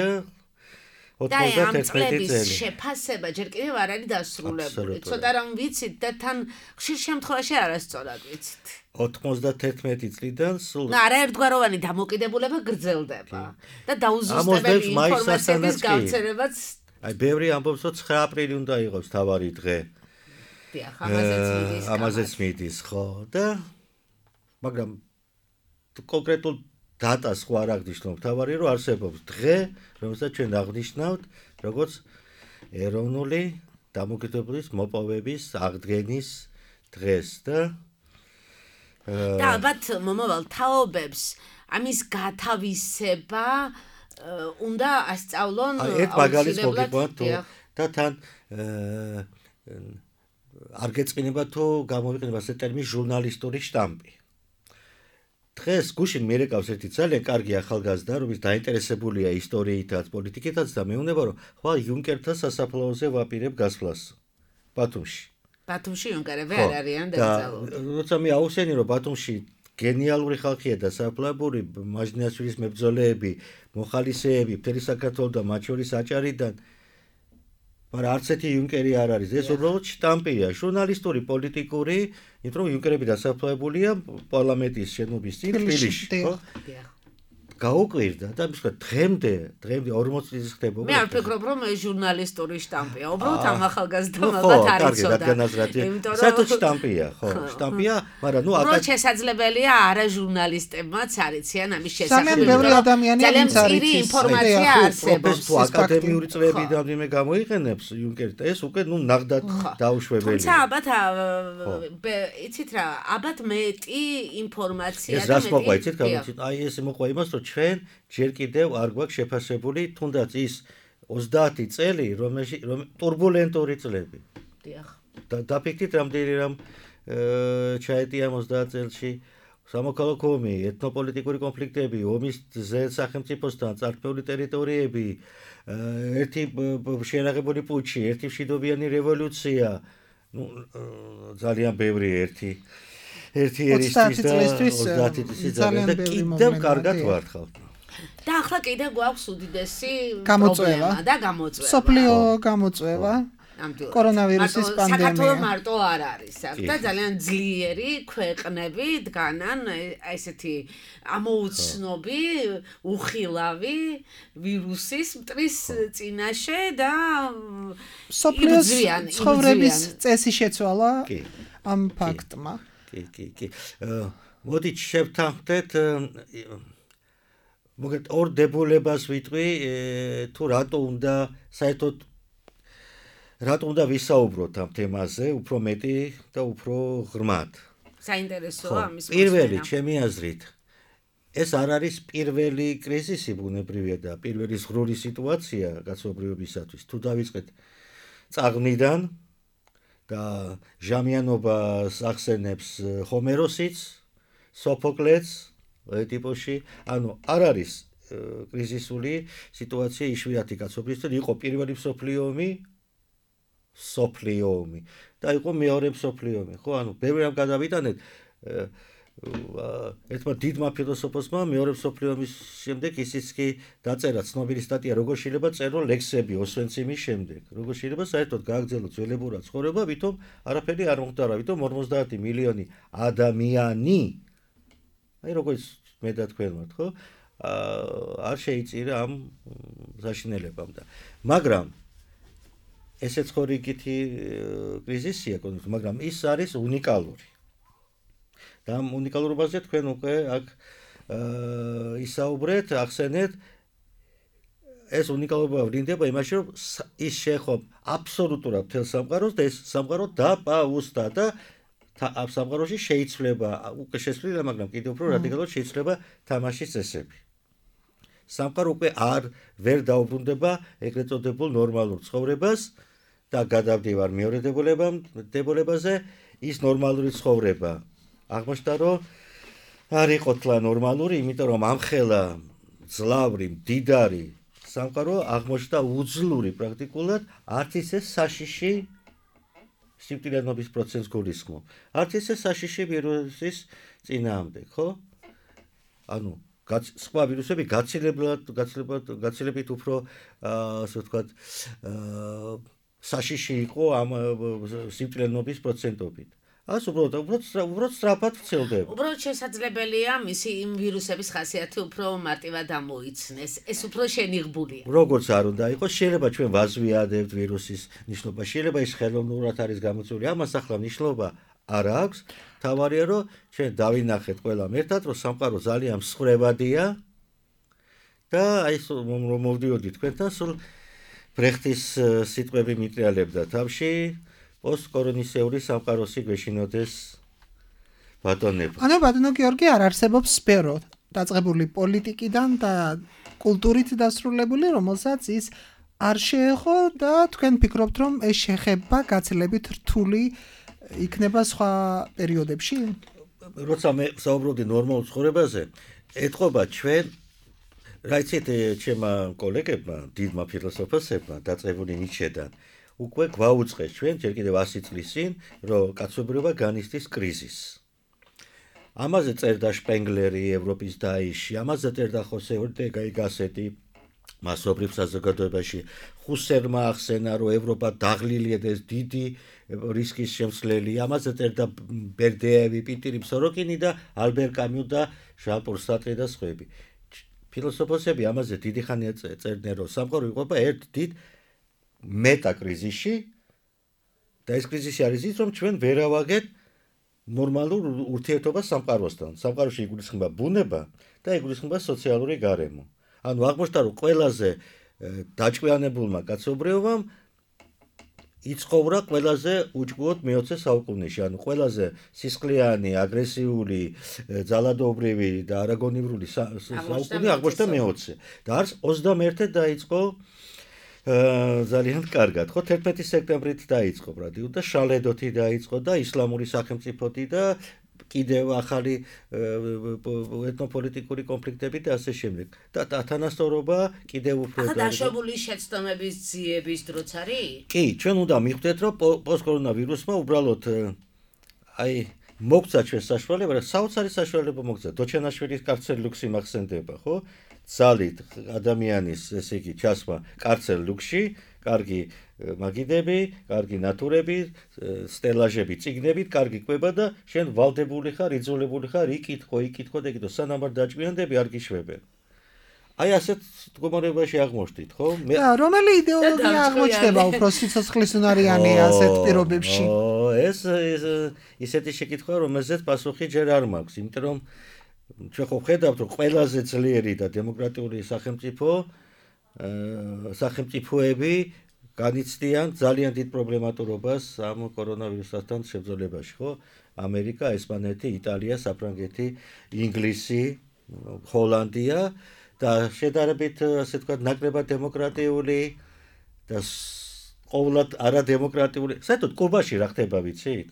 ოცდაათი წელი შეფასება ჯერ კიდევ არ არის დასრულებული. ცოტა რამ ვიცით და თან ხშირ შემთხვევაში არასწორად ვიცით. ოცდაათი წლიდან სულ არა ერთგვაროვანი დამოკიდებულება გრძელდება და დაუზუსტებელი ინფორმაციების გავრცელებაც. აი ბევრი ამბობს რომ ცხრა აპრილი უნდა იყოს თავარი დღე. დიახ, ამაზეც მიდის. ამაზეც მიდის, ხო და მაგრამ კონკრეტულ დატას ხო არ აღნიშნავთ, თავარი რომ არსებობს დღე, რომელსაც ჩვენ აღნიშნავთ, როგორც ეროვნული დამოუკიდებლობის მოპოვების აღდგენის დღეს და და ალბათ მომავალ თაობებს ამის გათავისება უნდა ასწავლონ ერთ მაგალითს მოგიყვანთ და თან არ გეწყინება თუ გამოვიყენება ეს ტერმინი ჟურნალისტური შტამპი. დღეს გუშინ მიერეკავს ერთი ძალიან კარგი ახალგაზრდა, რომელიც დაინტერესებულია ისტორიითაც, პოლიტიკითაც და მეუბნება, რომ ხვალ იუნკერთან სასაფლაოზე ვაპირებ გასვლას ბათუმში. ბათუმში იუნკერები არ არიან დაკრძალული. როცა მე აუხსენი, რომ ბათუმში გენიალური ხალხია და საფლავური მაჟნიაშვილის მებრძოლეები, მოხალისეები, მთელი საქართველოს და მათ შორის აჭარიდან, მაგრამ არც ერთი იუნკერი არ არის. ეს უბრალოდ შტამპია, ჟურნალისტური, პოლიტიკური, იმიტომ რომ იუნკერები დასაფლავებულია პარლამენტის შენობის წინ თბილისში, ხო? გაუკვირდა და მისგან დღემდე, დღემდე ორმოცი წლის ხდება. მე არ ვფიქრობ, რომ ეს ჟურნალისტური შტამპია, უბრალოდ ამ ახალგაზრდამ ალბათ არ იცოდა. საერთოდ შტამპია, ხო, შტამპია, მაგრამ ნუ აკა შესაძლებელია არა ჟურნალისტებმაც არიციან ამის შესახებ. ძალიან ბევრი ადამიანი არის ძალიან ინფორმაცია არსებობს. თუ აკადემიური წლებიდან ვიმე გამოიყენებს იუნკერი და ეს უკვე ნუ ნახდათ დაუშვებელია. თუმცა ალბათ იცით რა, ალბათ მეტი ინფორმაცია და მეტი. ეს რას მოყვა იცით, გამიცით, აი ეს მოყვა იმას, რომ ჩვენ ჯერ კიდევ არ გვაქვს შეფასებული თუნდაც ის ოცდაათი წელი, რომელში ტურბულენტური წლები. დიახ. და დაფიქრდით რამდენი რამ ჩაეტია ოცდაათ წელში სამოქალაქო ომი, ეთნოპოლიტიკური კონფლიქტები, ომის სახელმწიფოსთან წარქმეული ტერიტორიები, ერთი შეერაღებული პუჩი, ერთი მშვიდობიანი რევოლუცია, ნუ ძალიან ბევრი ერთი ერთი ერისთვის და ოცდაათი წლის ძალიან და კიდევ კარგად ვართ ხალხი. და ახლა კიდევ გვაქვს უდიდესი პრობლემა და გამოწვევა. სოფლიო გამოწვევა. კორონავირუსის პანდემია. საქართველოს მარტო არ არის, და ძალიან ძლიერი ქვეყნები დგანან ესეთი ამოუცნობი, უხილავი ვირუსის მტრის წინაშე და სოფლიოს ცხოვრების წესი შეცვალა ამ ფაქტმა. კი, კი, კი. მოდით შევთანხმდეთ მოგეთ ორ დებულებას ვიტყვი, თუ რატო უნდა საერთოდ რატო უნდა ვისაუბროთ ამ თემაზე უფრო მეტი და უფრო ღრმად. საინტერესოა ამის მოსმენა. პირველი, ჩემი აზრით, ეს არ არის პირველი კრიზისი ბუნებრივია და პირველი ზღვრული სიტუაცია კაცობრიობისათვის. თუ დავიწყეთ წაღნიდან და ჟამიანობას ახსენებს ჰომეროსიც, სოფოკლეც, ედიპოში, ანუ არ არის კრიზისული სიტუაცია იშვიათი კაცობრიოსთან იყო პირველი მსოფლიო ომი, მსოფლიო ომი და იყო მეორე მსოფლიო ომი, ხო, ანუ ბევრი რამ გადავიტანეთ. ერთმა დიდმა ფილოსოფოსმა მეორე მსოფლიო ომის შემდეგ ისიც კი დაწერა ცნობილი სტატია, როგორ შეიძლება წერო ლექსები ოსვენციმის შემდეგ, როგორ შეიძლება საერთოდ გააგრძელოს ძველებურად ცხოვრება, ვითომ არაფერი არ მოხდარა, ვითომ ორმოცდაათი მილიონი ადამიანი, აი როგორც მე და თქვენ ვართ, ხო? არ შეიწირა ამ საშინელებამ და მაგრამ ესეც ხო რიგითი კრიზისია, მაგრამ ის არის უნიკალური. და ამ უნიკალურობაზე თქვენ უკვე აქ ისაუბრეთ, ახსენეთ, ეს უნიკალობა ვლინდება იმაში, რომ ის შეეხო აბსოლუტურად მთელ სამყაროს და ეს სამყარო დაპაუზდა და ამ სამყაროში შეიცვლება, უკვე შესწრილია, მაგრამ კიდევ უფრო რადიკალურად შეიცვლება თამაშის წესები. სამყარო უკვე არ ვერ დაუბრუნდება ეგრეთ წოდებულ ნორმალურ ცხოვრებას და გადავდივარ მეორე დებულებაზე, ის ნორმალური ცხოვრება აღმოჩნდა, რომ არ იყო თლა ნორმალური, იმიტომ რომ ამხელა ძლავრი, მდიდარი სამყარო აღმოჩნდა უძლური პრაქტიკულად, არც ისე საშიში სიკვდილიანობის პროცესს გულისხმობ. არც ისე საშიში ვირუსის წინააღმდეგ, ხო? ანუ სხვა ვირუსები გაცილებლად, გაცილებლად, გაცილებით უფრო, ასე ვთქვათ, საშიში იყო ამ სიკვდილიანობის პროცენტობით. ას უბრალოდ უბრალოდ სწრაფად ვრცელდება. უბრალოდ შესაძლებელია მისი იმ ვირუსების ხასიათი უფრო მარტივად ამოიცნეს. ეს უფრო შენიღბულია. როგორც არ უნდა იყოს, შეიძლება ჩვენ ვაზვიადებთ ვირუსის ნიშნობა, შეიძლება ის ხელოვნურად არის გამოწვეული, ამას ახლა ნიშნობა არ აქვს. თავარია, რომ ჩვენ დავინახეთ ყველამ ერთად, რომ სამყარო ძალიან მსხვერპლია და აი რომ მოვდიოდი თქვენთან, სულ ბრეხტის სიტყვები მიტრიალებდა თავში. პოსტკორონისეული სამყაროსი გვეშინოდეს ბატონებო. ანუ ბატონო გიორგი, არ არსებობს სფერო დაწყებული პოლიტიკიდან და კულტურით დასრულებული, რომელსაც ის არ შეეხო და თქვენ ფიქრობთ, რომ ეს შეხება გაცილებით რთული იქნება სხვა პერიოდებში? როცა მე საუბრობდი ნორმალურ ცხოვრებაზე, ეთყობა ჩვენ, რა იცით, ჩემმა კოლეგებმა, დიდმა ფილოსოფოსებმა დაწყებული ნიჩედან უკვე გვაუწყეს ჩვენ ჯერ კიდევ ასი წლის წინ, რომ კაცობრიობა განიცდის კრიზისს. ამაზე წერდა შპენგლერი ევროპის დაიში, ამაზე წერდა ხოსე ორტეგა გასეტი მასობრივ საზოგადოებაში. ხუსერმა ახსენა, რომ ევროპა დაღლილია და ეს დიდი რისკის შემცვლელია. ამაზე წერდა ბერდეევი, პიტერი მსოროკინი და ალბერ კამიუ და ჟან-პოლ სარტრი და სხვები. ფილოსოფოსები ამაზე დიდი ხანია წერდნენ, რომ სამყარო იყოფა ერთ დიდ მეტაკრიზისში და ეს კრიზისი არის ის, რომ ჩვენ ვერ ავაგეთ ნორმალურ ურთიერთობას სამყაროსთან. სამყაროში იგულისხმება ბუნება და იგულისხმება სოციალური გარემო. ანუ აღმოჩნდა, რომ ყველაზე დაჭკვიანებულმა კაცობრიობამ იცხოვრა ყველაზე უჭკუოდ მეოცე საუკუნეში, ანუ ყველაზე სისხლიანი, აგრესიული, ძალადობრივი და არაგონივრული საუკუნე აღმოჩნდა მეოცე. და არც ოცდამეერთე დაიწყო ძალიან კარგად, ხო, თერთმეტი სექტემბრით დაიწყო ბრადიუ და შალედოთი დაიწყო და ისლამური სახელმწიფოთი და კიდევ ახალი ეთნოპოლიტიკური კონფლიქტები და ასე შემდეგ. და თანასწორობა კიდევ უფრო ახლა დაშვებული შეცდომების ძიების დროც არის? კი, ჩვენ უნდა მივხვდეთ, რომ პოსტკორონავირუსმა უბრალოდ აი მოგცა ჩვენ საშუალება, საოცარი საშუალება მოგცა. დოჩენაშვილის კარცერ ლუქსი მახსენდება, ხო? ძალით ადამიანის, ესე იგი, ჩასვა კარცერ ლუქსში, კარგი მაგიდები, კარგი ნატურები, სტელაჟები, წიგნებით, კარგი კვება და შენ ვალდებული ხარ, იძულებული ხარ, იკითხო, იკითხო და იკითხო, სანამ არ დაჭკვიანდები, არ გიშვებენ. აი ასეთ მდგომარეობაში აღმოჩნდით, ხო? და რომელი იდეოლოგია აღმოჩნდება უფრო სიცოცხლისუნარიანი ასეთ პირობებში? ო, ეს ისეთი შეკითხვა, რომელზეც პასუხი ჯერ არ მაქვს, იმიტომ რომ ჩვენ ხო ხედავთ, რომ ყველაზე ძლიერი და დემოკრატიული სახელმწიფო სახელმწიფოები განიცდიან ძალიან დიდ პრობლემატურობას ამ კორონავირუსთან შებრძოლებაში, ხო? ამერიკა, ესპანეთი, იტალია, საფრანგეთი, ინგლისი, ჰოლანდია და შედარებით, ასე ვთქვათ, ნაკლებად დემოკრატიული და ყოვლად არადემოკრატიული. საერთოდ კუბაში რა ხდება, ვიცით?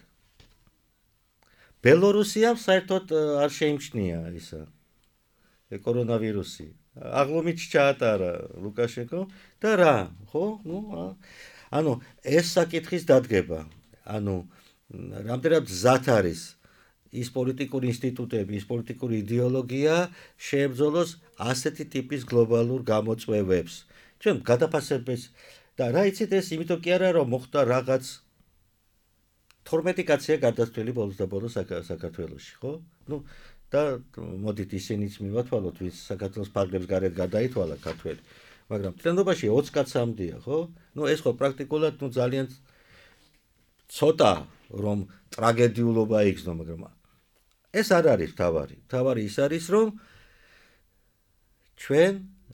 ბელორუსიამ საერთოდ არ შეიმჩნია ისა კორონავირუსი. აღლომით ჩაატარა ლუკაშენკო და რა, ხო? ნუ ანუ ეს საკითხის დადგება, ანუ რამდენად მზად არის ის პოლიტიკური ინსტიტუტები, ის პოლიტიკური იდეოლოგია შეებრძოლოს ასეთი ტიპის გლობალურ გამოწვევებს. ჩვენ გადაფასებებს და რა იცით ეს იმიტომ კი არა რომ მოხდა რაღაც თორმეტი კაცია გარდაცვლილი ბოლოს და ბოლოს საქართველოში, ხო? ნუ და მოდით ისინიც მივათვალოთ, ვის საქართველოს ფარგლებს გარეთ გადაითვალა ქართველი. მაგრამ თლიანობაში ოცი კაცამდეა, ხო? ნუ ეს ხო პრაქტიკულად ნუ ძალიან ცოტა რომ ტრაგედიულობა იგრძნო, მაგრამ ეს არ არის თავარი. თავარი ის არის, რომ ჩვენ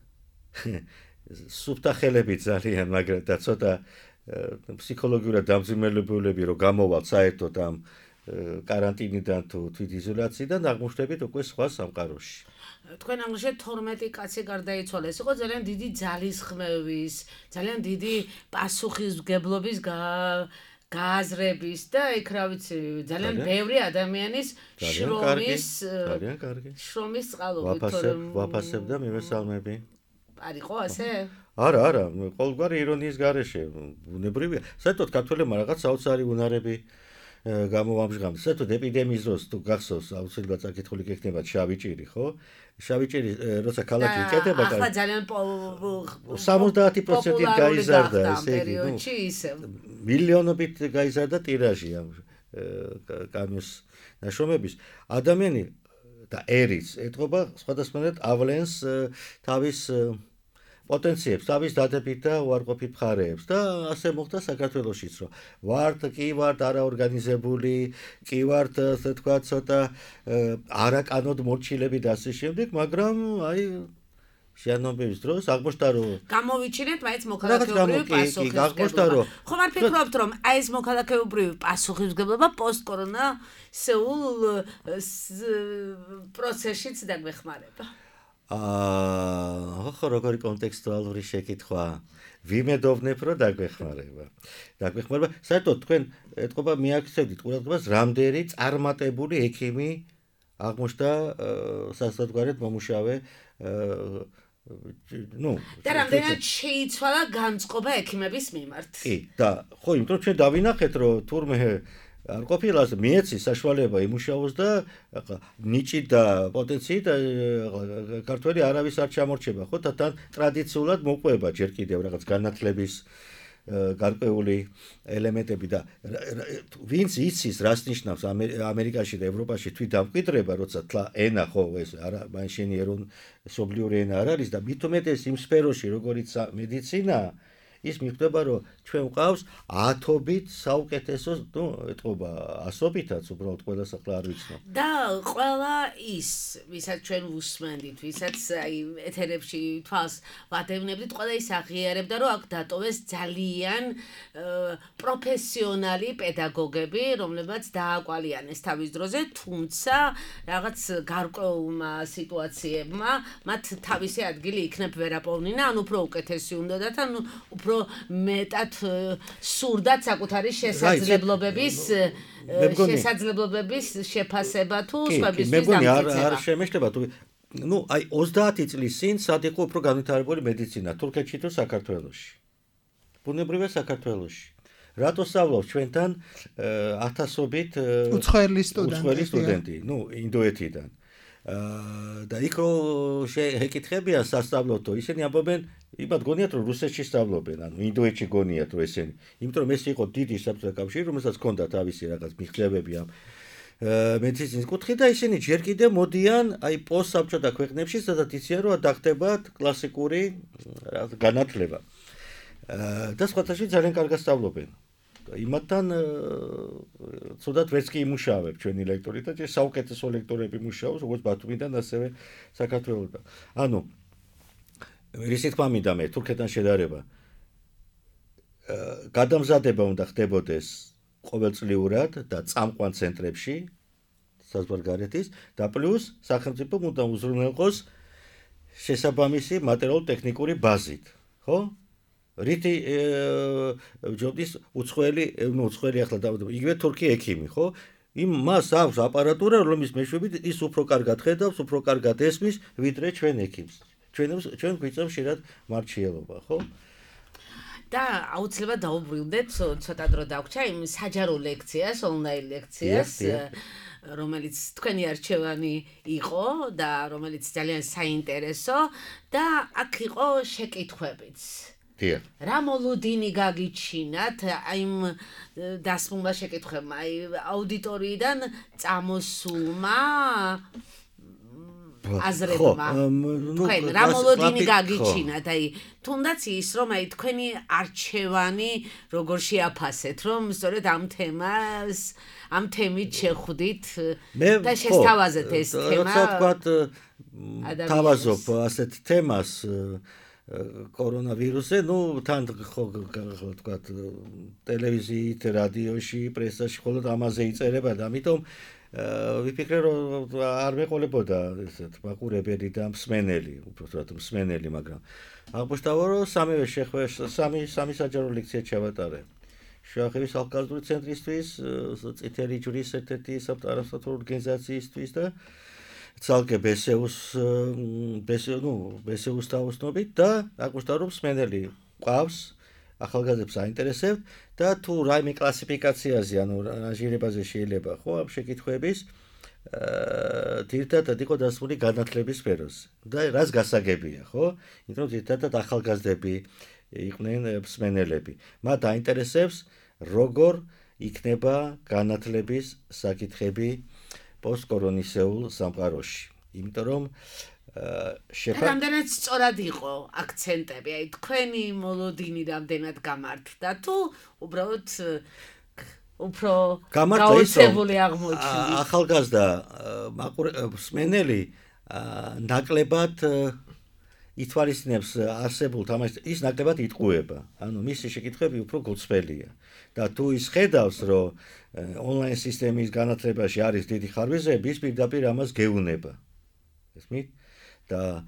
სუფთა ხელები ძალიან, მაგრამ და ცოტა ფსიქოლოგიურად დამძიმებელები რომ გამოვალთ საერთოდ ამ каранტინიდან თუ თვითიზოლაციიდან აღმოჩნდებით უკვე სხვა სამყაროში. თქვენ ამჟამად თორმეტი კაცი გარდაიცვალა. ეს იყო ძალიან დიდი ძალისხმევის, ძალიან დიდი პასუხისმგებლობის გააზრების და იქ რა ვიცი, ძალიან ბევრი ადამიანის შრომის ძალიან კარგი. შრომის წყალობით ვაფასებ და მივესალმები. არ იყო ასე? არა, არა, ყოველგვარი ირონიის გარეშე, ბუნებრივია. საერთოდ ქართველებმა რაღაც საოცარი უნარები გამოვამჟღავნეს. საერთოდ ეპიდემიის დროს თუ გახსოვს, აუცილებლად საკითხული გექნებათ შავი ჭირი, ხო? შავი ჭირი, როცა ქალაქი იკეტება, ახლა ძალიან სამოცდაათი პროცენტით გაიზარდა, ესე იგი, პერიოდში ისევ. მილიონობით გაიზარდა ტირაჟი ამ კანოს ნაშრომების. ადამიანი და ერიც ეთყობა სხვადასხვანაირად ავლენს თავის პოტენციებს, თავის დადებით და უარყოფით მხარეებს და ასე მოხდა საქართველოშიც, რომ ვართ, კი ვართ არაორგანიზებული, კი ვართ, ასე თქვა, ცოტა არაკანოდ მორჩილები და ასე შემდეგ, მაგრამ აი შეანობების დროს აღმოჩნდა რომ გამოვიჩინეთ მაინც მოქალაქეობრივი პასუხისმგებლობა. ხომ არ ფიქრობთ რომ აი ეს მოქალაქეობრივი პასუხისმგებლობა პოსტ-კორონა სეულ პროცესშიც დაგვეხმარება? აა, ხო, როგორი კონტექსტუალური შეკითხვა. ვიმედოვნებ რომ დაგვეხმარება. დაგვეხმარება. საერთოდ თქვენ ეთყობა მიაქცევდით ყურადღებას, რამდენი წარმატებული ექიმი აღმოჩნდა საზოგადოებრივად მომუშავე ну, და რამდენად შეიცვალა განწყობა ექიმების მიმართ. კი, და ხო, იმიტომ რომ ჩვენ დავინახეთ, რომ თურმე არ ყოფილა მიეცის საშუალება იმუშაოს და ნიჭი და პოტენციით ქართველი არავის არ ჩამორჩება, ხო? და თან ტრადიციულად მოყვება ჯერ კიდევ რაღაც განათლების გარკვეული ელემენტები და ვინც იცის რას ნიშნავს ამერიკაში და ევროპაში თვითდამკვიდრება, როცა თლა ენა ხო ეს არა მან შენი ეროვნული ენა არ არის და მით უმეტეს იმ სფეროში როგორიც მედიცინა ის მიხვდება რომ ჩვენ ვყავს ათობით საუკეთესო, ნუ ეთყობა ასობითაც უბრალოდ ყველას ახლა არ ვიცნობ. და ყველა ის, ვისაც ჩვენ ვუსმენდით, ვისაც აი ეთერებში თვალს ვადევნებდით, ყველა ის აღიარებდა რომ აქ დატოვეს ძალიან პროფესიონალი პედაგოგები, რომლებიც დააკვალიანეს თავის დროზე, თუმცა რაღაც გარკვეულმა სიტუაციებმა მათ თავისი ადგილი იქნებ ვერაპოვნინა, ან უფრო უკეთესი უნდათ, ან უფრო მეტად სურდათ საკუთარი შესაძლებლობების შესაძლებლობების შეფასება თუ სხვებისთვის დამტკიცება. მე მგონი არ შემეშლება თუ ну აი ოცდაათი წლის წინ სად იყო უფრო განვითარებული მედიცინა თურქეთში თუ საქართველოში. ბუნებრივია საქართველოში. რატო სწავლობს ჩვენთან ათასობით უცხოელი სტუდენტი. უცხოელი სტუდენტი, ну ინდოეთიდან. და იქ შეკითხებიან სასწავლოთო, ისინი ამბობენ, იმათ გონიათ რომ რუსეთში სწავლობენ, ანუ ინდოეთში გონიათ რომ ესენი. იმიტომ რომ ეს იყო დიდი საბჭოთა კავშირი, რომელსაც ჰქონდა თავისი რაღაც მიღწევები ამ მედიცინის კუთხით და ისინი ჯერ კიდევ მოდიან აი პოსტსაბჭოთა ქვეყნებში, სადაც იციან რომ დახტებათ კლასიკური განათლება. და სხვათაშორის ძალიან კარგად სწავლობენ. იმათთან ცუდად ვერც კი იმუშავებ ჩვენი ლექტორი და საუკეთესო ლექტორები მუშაობს როგორც ბათუმიდან ასევე საქართველოსთან. ანუ რისი თქმა მინდა მე თურქეთთან შედარება გადამზადება უნდა ხდებოდეს ყოველწლიურად და წამყვან ცენტრებში საზღვარგარეთის და პლუს სახელმწიფო უნდა უზრუნველყოს შესაბამისი მატერიალურ-ტექნიკური ბაზით, ხო? რითი ჯობდის უცხოელი, ნუ უცხოელი ახლა იგივე თურქი ექიმი, ხო? იმ მას აქვს აპარატურა, რომლის მეშვეობით ის უფრო კარგად ხედავს, უფრო კარგად ესმის, ვიდრე ჩვენ ექიმს. ჩვენ ჩვენ გვიწევს შეიძლება მარჩიელობა, ხო? და აუცილებლად დაუბრუნდეთ ცოტა დრო დაგვრჩა იმ საჯარო ლექციას, ონლაინ ლექციას, რომელიც თქვენი არჩევანი იყო და რომელიც ძალიან საინტერესო და აქ იყო შეკითხვებიც. დიახ. რა მოლოდინი გაგიჩინათ აიმ დასმულმა შეკითხვებმა, აი აუდიტორიიდან წამოსულმა აზრებმა. თქვენ რა მოლოდინი გაგიჩინათ, აი თუნდაც ის რომ აი თქვენი არჩევანი როგორ შეაფასეთ, რომ სწორედ ამ თემას, ამ თემით შეხვდით და შესთავაზეთ ეს თემა. როცა ვთქვათ, თავაზობ ასეთ თემას კორონავირუსზე, ну, თან ხო ვთქვათ, ტელევიზიით, რადიოში, პრესაში მხოლოდ ამაზე იწერება და ამიტომ ვიფიქრე, რომ არ მეყოლებოდა ესეთ მაყურებელი და მსმენელი, უბრალოდ მსმენელი, მაგრამ აღმოჩნდა, რომ სამივე შეხვე სამი სამი საჯარო ლექცია ჩავატარე. შუახევის ახალგაზრდული ცენტრისთვის, წითელი ჯვრის ერთ-ერთი არასამთავრობო ორგანიზაციისთვის და ცალკე ბესეუს ნუ ბესეუს დაუსნობით და აღმოჩნდა, რომ მსმენელი ყავს, ახალგაზრდებს აინტერესებთ და თუ რაიმე კლასიფიკაციაზე, ანუ რანჟირებაზე შეიძლება, ხო, ამ შეკითხვების ძირითადად იყო დასმული განათლების სფეროზე. და რაც გასაგებია, ხო? იმიტომ რომ ძირითადად ახალგაზრდები იყვნენ მსმენელები. მათ აინტერესებს, როგორ იქნება განათლების საკითხები პოსტკორონისეულ სამყაროში. იმიტომ რომ შეფა რამდენად სწორად იყო აქცენტები, აი თქვენი მოლოდინი რამდენად გამართდა თუ უბრალოდ უფრო გაოცებული აღმოჩნდა. ახალგაზრდა მსმენელი ნაკლებად ითვალისწინებს არსებულ თამაშს, ის ნაკლებად იტყუება. ანუ მისი შეკითხვები უფრო გულწრფელია. და თუ ის ხედავს, რომ ონლაინ სისტემის განათლებაში არის დიდი ხარვეზები, ის პირდაპირ ამას გეუბნება. ესმით? და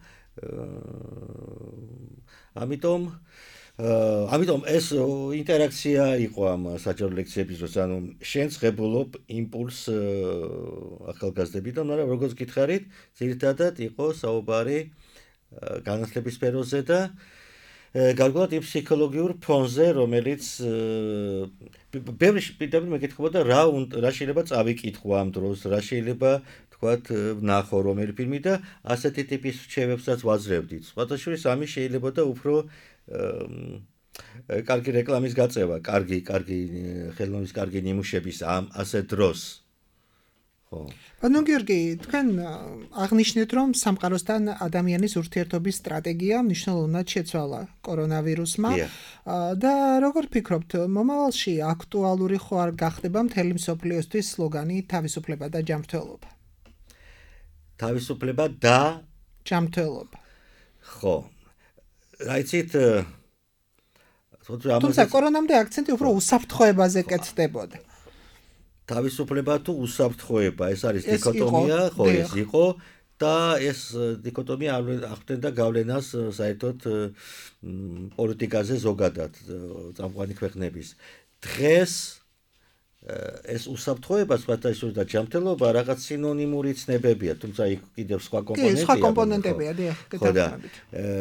ამიტომ ამიტომ ეს ინტერაქცია იყო ამ საჯარო ლექციების დროს, ანუ შენ ღებულობ იმპულს ახალგაზრდებიდან, მაგრამ როგორც გითხარით, ძირითადად იყო საუბარი განათლების სფეროზე და გარკვეულად იმ ფსიქოლოგიურ ფონზე, რომელიც ბევრი პირდაპირ მეკითხებოდა, რა რა შეიძლება წავიკითხო ამ დროს, რა შეიძლება ვთქვათ, ვნახო რომელი ფილმი და ასეთი ტიპის რჩევებსაც ვაძლევდით. სხვათა შორის ამის შეიძლება და უფრო კარგი რეკლამის გაწევა, კარგი, კარგი ხელოვნების კარგი ნიმუშების ამ ასეთ დროს. ხო. ანუ გიორგი, თქვენ აღნიშნეთ, რომ სამყაროსთან ადამიანის ურთიერთობის სტრატეგია მნიშვნელოვნად შეცვალა კორონავირუსმა და როგორ ფიქრობთ, მომავალში აქტუალური ხო არ გახდება მთელი მსოფლიოსთვის სლოგანი თავისუფლება და ჯანმრთელობა? თავისუფლება და ჯანმრთელობა. ხო. რაიცით თუმცა კორონამდე აქცენტი უფრო უსაფრთხოებაზე კეთდებოდა. თავისუფლება თუ უსაფრთხოება, ეს არის დიქოტომია, ხო, ეს იყო და ეს დიქოტომია ახდენდა გავლენას საერთოდ პოლიტიკაზე ზოგადად წამყვანი ქვეყნების. დღეს ეს უსაფრთხოება, სხვათა შორის და ჯანმრთელობა რაღაც სინონიმური ცნებებია, თუმცა იქ კიდევ სხვა კომპონენტებია. კი, სხვა კომპონენტებია, დიახ, გეთანხმებით.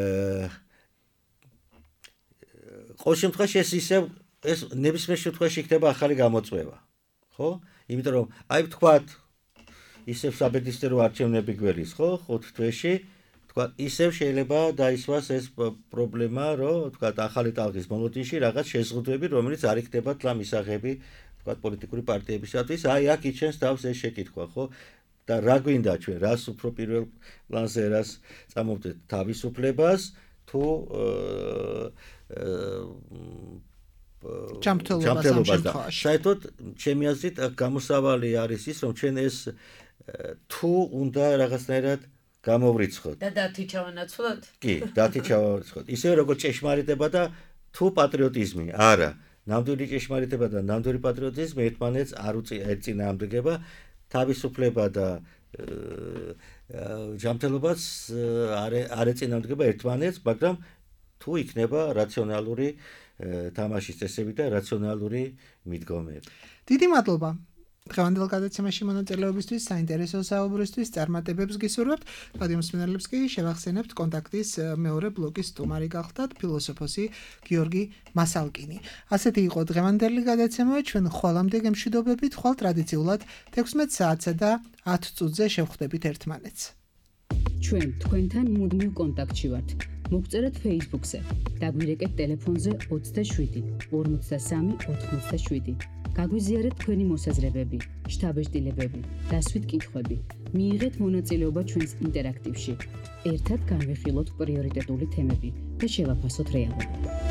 ყოველ შემთხვევაში ეს ისევ ეს ნებისმიერ შემთხვევაში იქნება ახალი გამოწვევა. ხო? იმიტომ რომ აი ვთქვათ, ისევ საბედისწერო არჩევნები გველის, ხო? ხუთ თვეში, ვთქვათ, ისევ შეიძლება დაისვას ეს პრობლემა, რომ ვთქვათ, ახალი ტალღის მოლოდინში რაღაც შეზღუდვები, რომელიც არ იქნება თლა მისაღები, ვთქვათ, პოლიტიკური პარტიებისათვის, აი აქ იჩენს თავს ეს შეკითხვა, ხო? და რა გვინდა ჩვენ, რას უფრო პირველ პლანზე რას წამოვდეთ, თავისუფლებას თუ ჯანმრთელობას და საერთოდ ჩემი აზრით გამოსავალი არის ის, რომ ჩვენ ეს თუ უნდა რაღაცნაირად გამოვრიცხოთ. და დათი ჩავანაცვლოთ? კი, დათი ჩავანაცვლოთ. ისე როგორც ჭეშმარიტება და თუ პატრიოტიზმი, არა. ნამდვილი ჭეშმარიტება და ნამდვილი პატრიოტიზმი ერთმანეთს არ ეწინააღმდეგება. თავისუფლება და ჯანმრთელობაც არ ეწინააღმდეგება ერთმანეთს, მაგრამ თუ იქნება რაციონალური თამაშის წესები და რაციონალური მიდგომები. დიდი მადლობა. დღევანდელ გადაცემაში მონაწილეობისთვის, საინტერესო საუბრისთვის წარმატებებს გისურვებთ. რადიო მსმენელებს კი შევახსენებთ კონტაქტის მეორე ბლოკის სტუმარი გახლდათ ფილოსოფოსი გიორგი მასალკინი. ასეთი იყო დღევანდელი გადაცემა, ჩვენ ხვალამდე გემშვიდობებით, ხვალ ტრადიციულად თექვსმეტ საათსა და ათ წუთზე შევხვდებით ერთმანეთს. ჩვენ თქვენთან მუდმივ კონტაქტში ვართ. მოგწერეთ Facebook-ზე, დაგვირეკეთ ტელეფონზე ოცდაშვიდი ორმოცდასამი ოთხმოცდაშვიდი. გაგვიზიარეთ თქვენი მოსაზრებები, შთაბეჭდილებები, დასვით კითხვები. მიიღეთ მონაწილეობა ჩვენს ინტერაქტივში. ერთად განვიხილოთ პრიორიტეტული თემები და შევაფასოთ რეალობა.